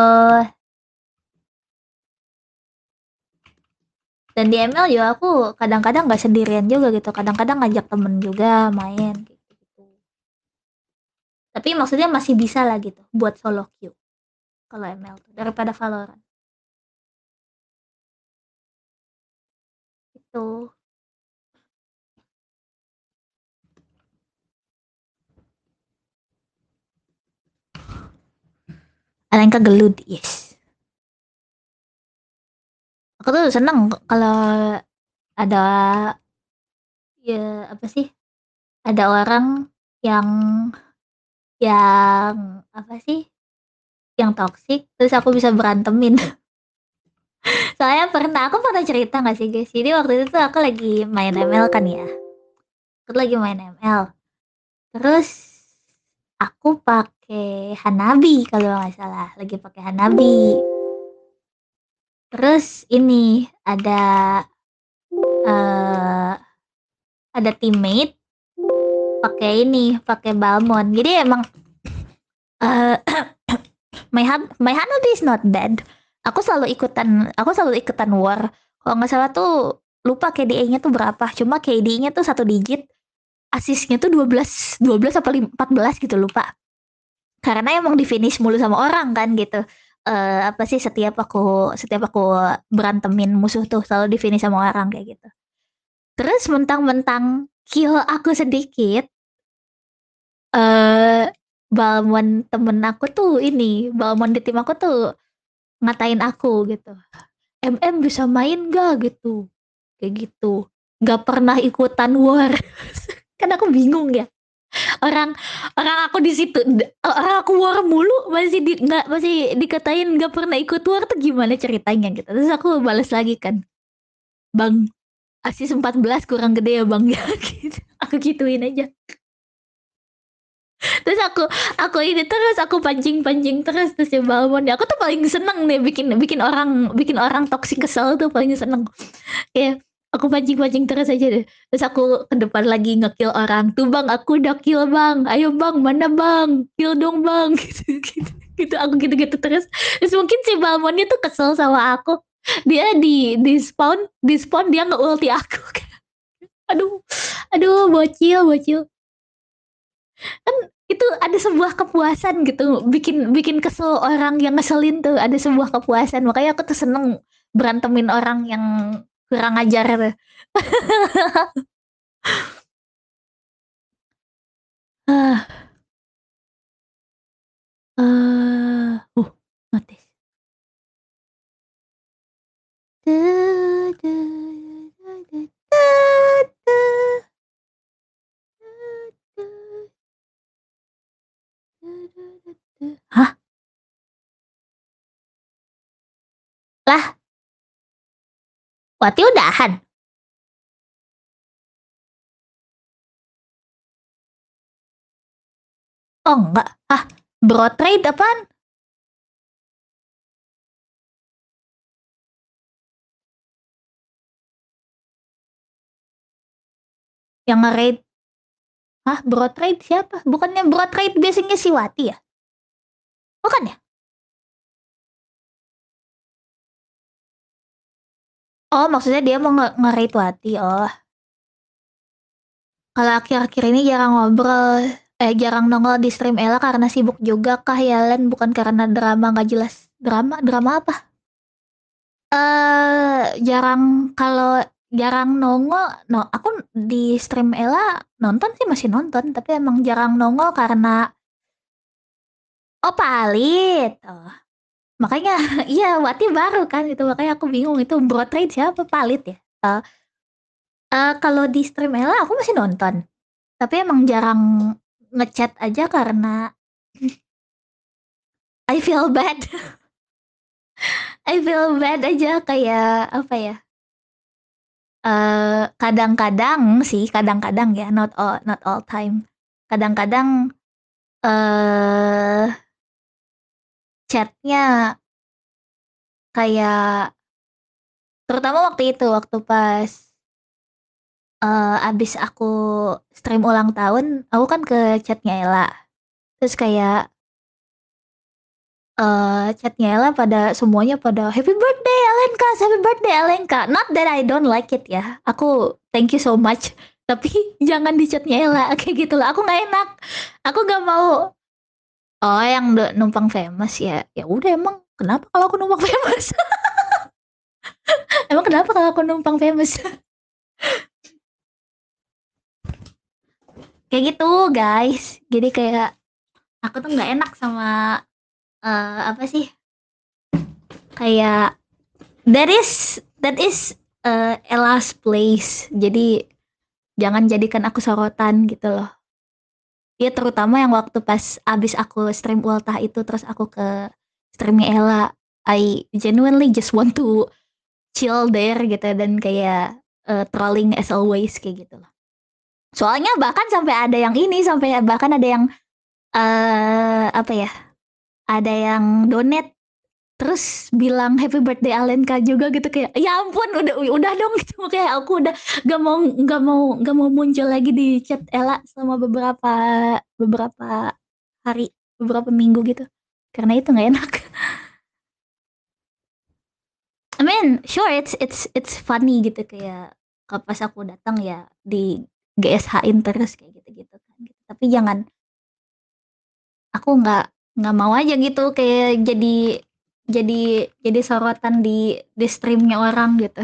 Dan di ML juga aku kadang-kadang nggak sendirian juga gitu. Kadang-kadang ngajak temen juga main gitu. Tapi maksudnya masih bisa lah gitu buat solo queue kalau ML tuh daripada Valorant. Itu. Alenka gelut, yes. Aku tuh seneng kalau ada ya apa sih? Ada orang yang apa sih? Yang toksik terus aku bisa berantemin. Soalnya aku pernah cerita gak sih guys? Jadi waktu itu tuh aku lagi main ML kan ya. Aku lagi main ML. Terus aku pakai Hanabi kalau nggak salah, lagi pakai Hanabi. Terus ini ada teammate pakai Balmond. Jadi emang my Hanabi is not bad. Aku selalu ikutan war. Kalau nggak salah tuh lupa KDA-nya tuh berapa. Cuma KD-nya tuh 1 digit. Asisnya tuh 12 apa 14 gitu lupa. Karena emang di finish mulu sama orang kan gitu. Apa sih setiap aku berantemin musuh tuh selalu di finish sama orang kayak gitu. Terus mentang-mentang kill aku sedikit, Balmon temen aku tuh Balmon di tim aku tuh ngatain aku gitu. Bisa main gak gitu? Kayak gitu. Gak pernah ikutan war. Kan aku bingung ya. Orang aku di situ, orang aku war mulu masih dikatain gak pernah ikut war tuh gimana ceritanya gitu. Terus aku balas lagi kan. Bang, asis 14 kurang gede ya bang ya gitu. Aku gituin aja. Terus aku pancing terus ya Balmon ya. Aku tuh paling seneng nih bikin orang toksik kesel tuh paling seneng. Kayak aku pancing terus aja deh. Terus aku ke depan lagi nge-kill orang. Tuh bang, aku udah kill bang. Ayo bang, mana bang? Kill dong bang. Gitu aku gitu terus. Terus mungkin si Balmonnya tuh kesel sama aku. Dia di spawn dia nge-ulti aku. Aduh, bocil. Kan itu ada sebuah kepuasan gitu bikin kesel orang yang ngeselin tuh ada sebuah kepuasan makanya aku tuh seneng berantemin orang yang kurang ajar tuh. ah notis. Hah? Lah, Wati udahan? Oh enggak. Ah, broad trade apaan? Yang nge-raid. Hah, broad trade siapa? Bukannya broad trade biasanya si Wati ya? Bukan ya? Oh, maksudnya dia mau nge-raid Wati. Oh. Kalau akhir-akhir ini jarang nongol di stream Ella karena sibuk juga kah Yalen bukan karena drama nggak jelas. Drama apa? Jarang kalau jarang nongol. No, aku di stream Ella nonton sih masih nonton, tapi emang jarang nongol karena oh Palit. Oh, makanya iya Wati baru kan itu makanya aku bingung itu Broad Trade siapa Palit ya. Eh kalau di stream Ella aku masih nonton. Tapi emang jarang ngechat aja karena I feel bad. I feel bad aja kayak apa ya? Kadang-kadang sih, kadang-kadang ya, not all time. Kadang-kadang eh chatnya kayak terutama waktu itu waktu pas abis aku stream ulang tahun, aku kan ke chatnya Ella. Terus kayak chatnya Ella pada semuanya pada happy birthday Alenka, happy birthday Alenka. Not that I don't like it ya. Aku thank you so much. Tapi jangan di chatnya Ella kayak gitu lah. Aku nggak enak. Aku nggak mau. Oh, yang numpang famous ya. Ya udah emang kenapa kalau aku numpang famous? Emang kenapa kalau aku numpang famous? Kayak gitu guys. Jadi kayak aku tuh nggak enak sama apa sih? Kayak that is Ella's place. Jadi jangan jadikan aku sorotan gitu loh. Ya terutama yang waktu pas abis aku stream ultah itu terus aku ke streamnya Ella. I genuinely just want to chill there gitu dan kayak trolling as always kayak gitu loh. Soalnya bahkan sampai ada yang ini, sampai bahkan ada yang apa ya? Ada yang donate terus bilang happy birthday Alenka juga gitu kayak ya ampun udah dong gitu kayak aku udah gak mau muncul lagi di chat Ella selama beberapa beberapa hari beberapa minggu gitu karena itu nggak enak. I mean sure it's funny gitu kayak kalau pas aku datang ya di GSH-in terus kayak gitu-gitu kan gitu. Tapi jangan aku nggak mau aja gitu kayak jadi sorotan di streamnya orang gitu.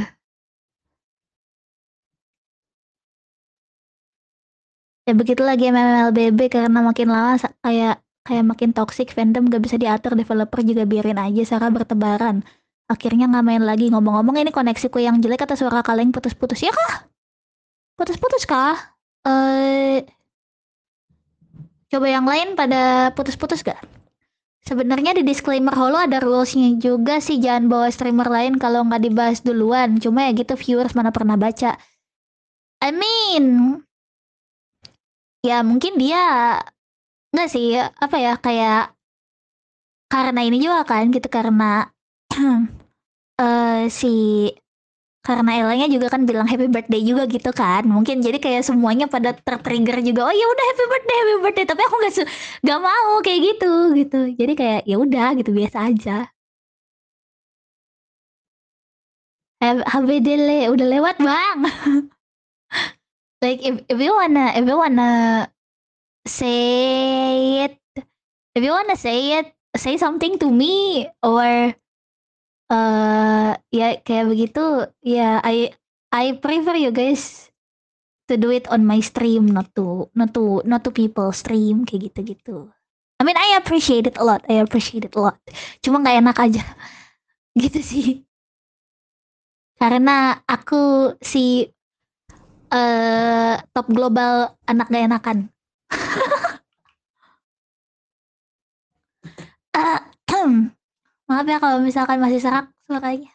Ya begitulah game MLBB karena makin lama kayak kayak makin toxic fandom gak bisa diatur developer juga biarin aja Sarah bertebaran. Akhirnya nggak main lagi ngomong-ngomong ini koneksiku yang jelek atau suara kaleng putus-putus ya kah? Putus-putus kah? Eh coba yang lain pada putus-putus gak? Sebenarnya di disclaimer Holo ada rulesnya juga sih jangan bawa streamer lain kalau nggak dibahas duluan. Cuma ya gitu viewers mana pernah baca. I mean, ya mungkin dia nggak sih apa ya kayak karena ini juga kan gitu karena si karena Ellanya juga kan bilang happy birthday juga gitu kan mungkin jadi kayak semuanya pada tertrigger juga oh ya udah happy birthday tapi aku nggak mau kayak gitu gitu jadi kayak ya udah gitu biasa aja. HBD udah lewat bang. Like if you wanna say it if you wanna say it say something to me or ya kayak begitu ya I prefer you guys to do it on my stream not to people stream kayak gitu-gitu. I mean I appreciate it a lot. Cuma nggak enak aja gitu sih. Karena aku si top global anak gak enakan. Maaf ya kalau misalkan masih serak suaranya.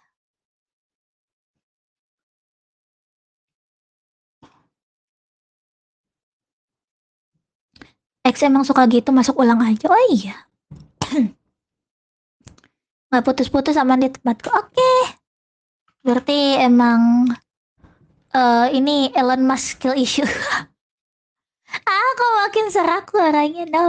X emang suka gitu masuk ulang aja. Oh iya. Nggak putus-putus sama di tempatku. Oke. Berarti emang ini Elon Musk skill issue. Kok makin serak suaranya. No.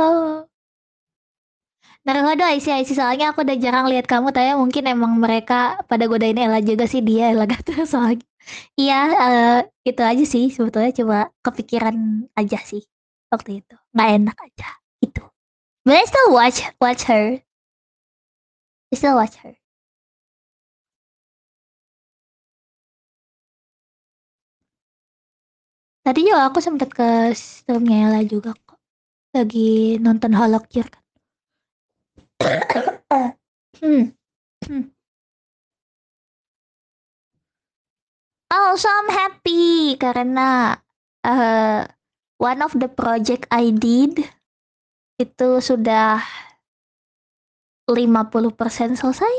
Naruhodo IC soalnya aku udah jarang lihat kamu tapi mungkin emang mereka pada godain Ella juga sih dia Ella gak soalnya. Iya, itu aja sih sebetulnya cuma kepikiran aja sih waktu itu. Nggak enak aja itu. But I still watch her. I still watch her. Tadi juga aku sempat ke streamnya Ella juga kok. Lagi nonton Holocure kan. Also I'm happy karena one of the project I did itu sudah 50% selesai.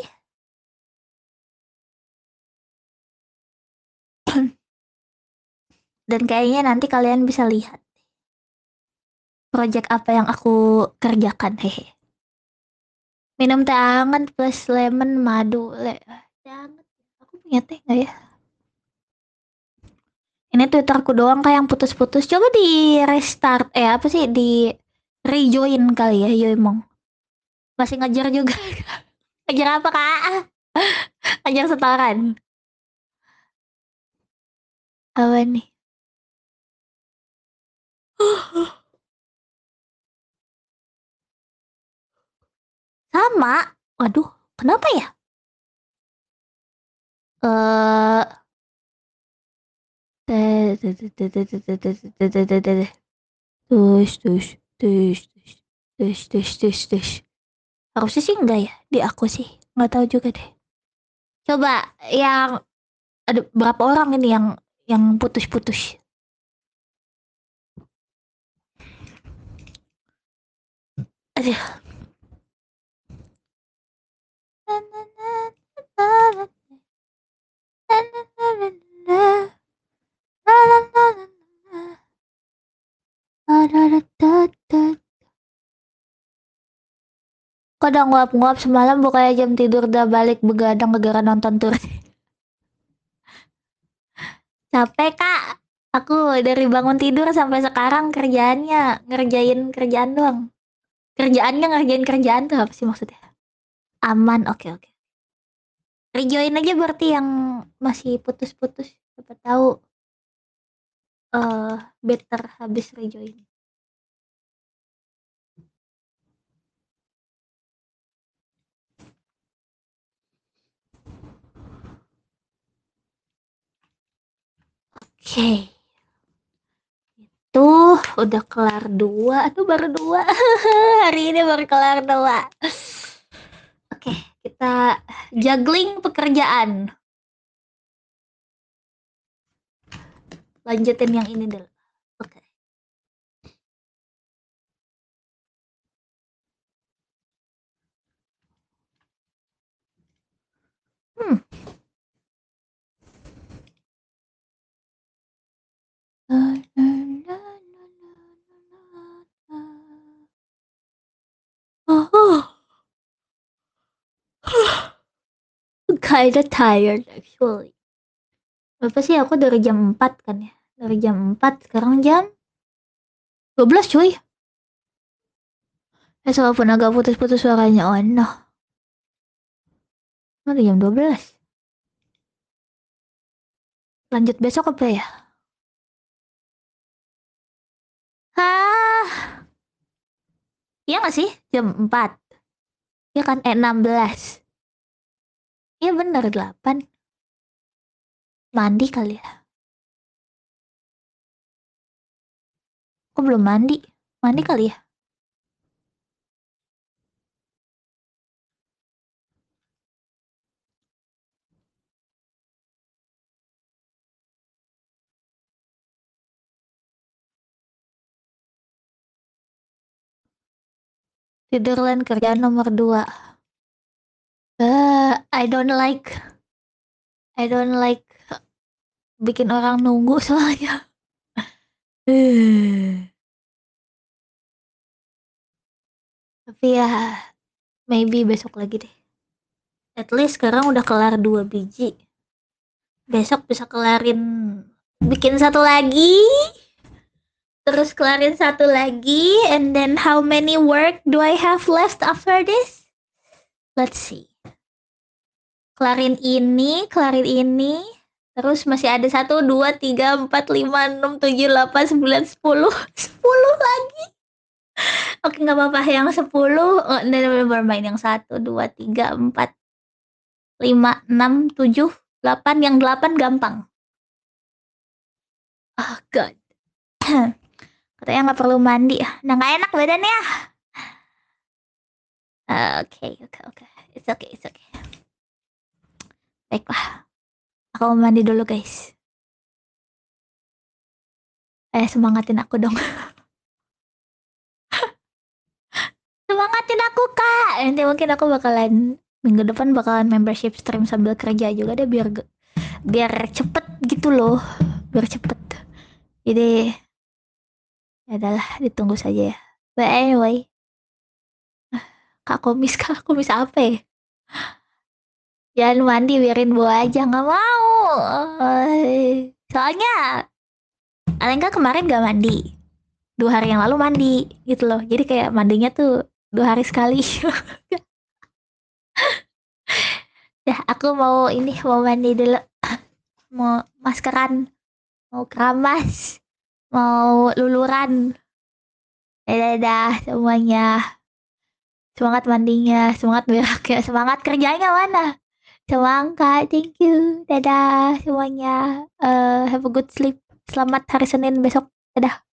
Dan kayaknya nanti kalian bisa lihat project apa yang aku kerjakan. Hehe. Minum teh hangat plus lemon madu. Teh hangat. Aku punya teh nggak ya? Ini Twitterku doang kayak yang putus-putus. Coba di restart. Apa sih? Di rejoin kali ya Yoimong. Masih ngejar juga. Ngejar apa kak? Ngejar setoran. Apa nih? Sama. Waduh, kenapa ya? Harusnya sih enggak ya di aku sih, nggak tahu juga deh. Coba yang ada berapa orang ini yang putus-putus. Aduh. Kok udah nguap-nguap semalam bukannya jam tidur udah balik begadang gara nonton tur. Capek kak. Aku dari bangun tidur sampai sekarang kerjaannya ngerjain kerjaan doang. Kerjaannya ngerjain kerjaan tuh apa sih maksudnya? Aman, oke. Rejoin aja berarti yang masih putus-putus. Siapa tahu better habis rejoin. Oke. Tuh, udah kelar 2. Aduh, baru 2. Hari ini baru kelar 2. Oke, kita juggling pekerjaan. Lanjutin yang ini dulu. Oke. Kinda tired actually. Berapa sih aku dari jam 4 kan ya? Dari jam 4 sekarang jam 12 cuy. Walaupun agak putus-putus suaranya. Oh no. Udah jam 12. Lanjut besok apa ya? Hah? Iya gak sih? Jam 4. Iya kan? 16. Iya bener 8. Mandi kali ya? Aku belum mandi. Mandi kali ya? Tidurland kerjaan nomor 2. I don't like bikin orang nunggu soalnya. Tapi ya maybe besok lagi deh. At least sekarang udah kelar 2 biji. Besok bisa kelarin bikin satu lagi. Terus kelarin satu lagi. And then how many work do I have left after this? Let's see. Kelarin ini. Terus masih ada 1, 2, 3, 4, 5, 6, 7, 8, 9, 10. 10 lagi. Oke, nggak apa-apa. Yang 10. Oh, never mind. Yang 1, 2, 3, 4, 5, 6, 7, 8. Yang 8 gampang. Oh God. Katanya nggak perlu mandi. Nah, nggak enak badannya. Oke. It's okay. Baiklah. Aku mau mandi dulu, guys. Semangatin aku dong. Semangatin aku, Kak. Nanti mungkin aku bakalan minggu depan bakalan membership stream sambil kerja juga deh biar cepet gitu loh. Biar cepet. Jadi ya adalah ditunggu saja ya. But anyway, Kak Komis apa ya? Jangan mandi, biarin bawa aja, nggak mau. Soalnya Alenka kemarin gak mandi, 2 hari yang lalu mandi gitu loh. Jadi kayak mandinya tuh 2 hari sekali. Dah, aku mau mandi dulu. Mau maskeran, mau keramas, mau luluran. Dadah semuanya. Semangat mandinya, semangat beraknya, semangat kerjanya mana? Semangat, thank you. Dadah semuanya. Have a good sleep. Selamat hari Senin besok. Dadah.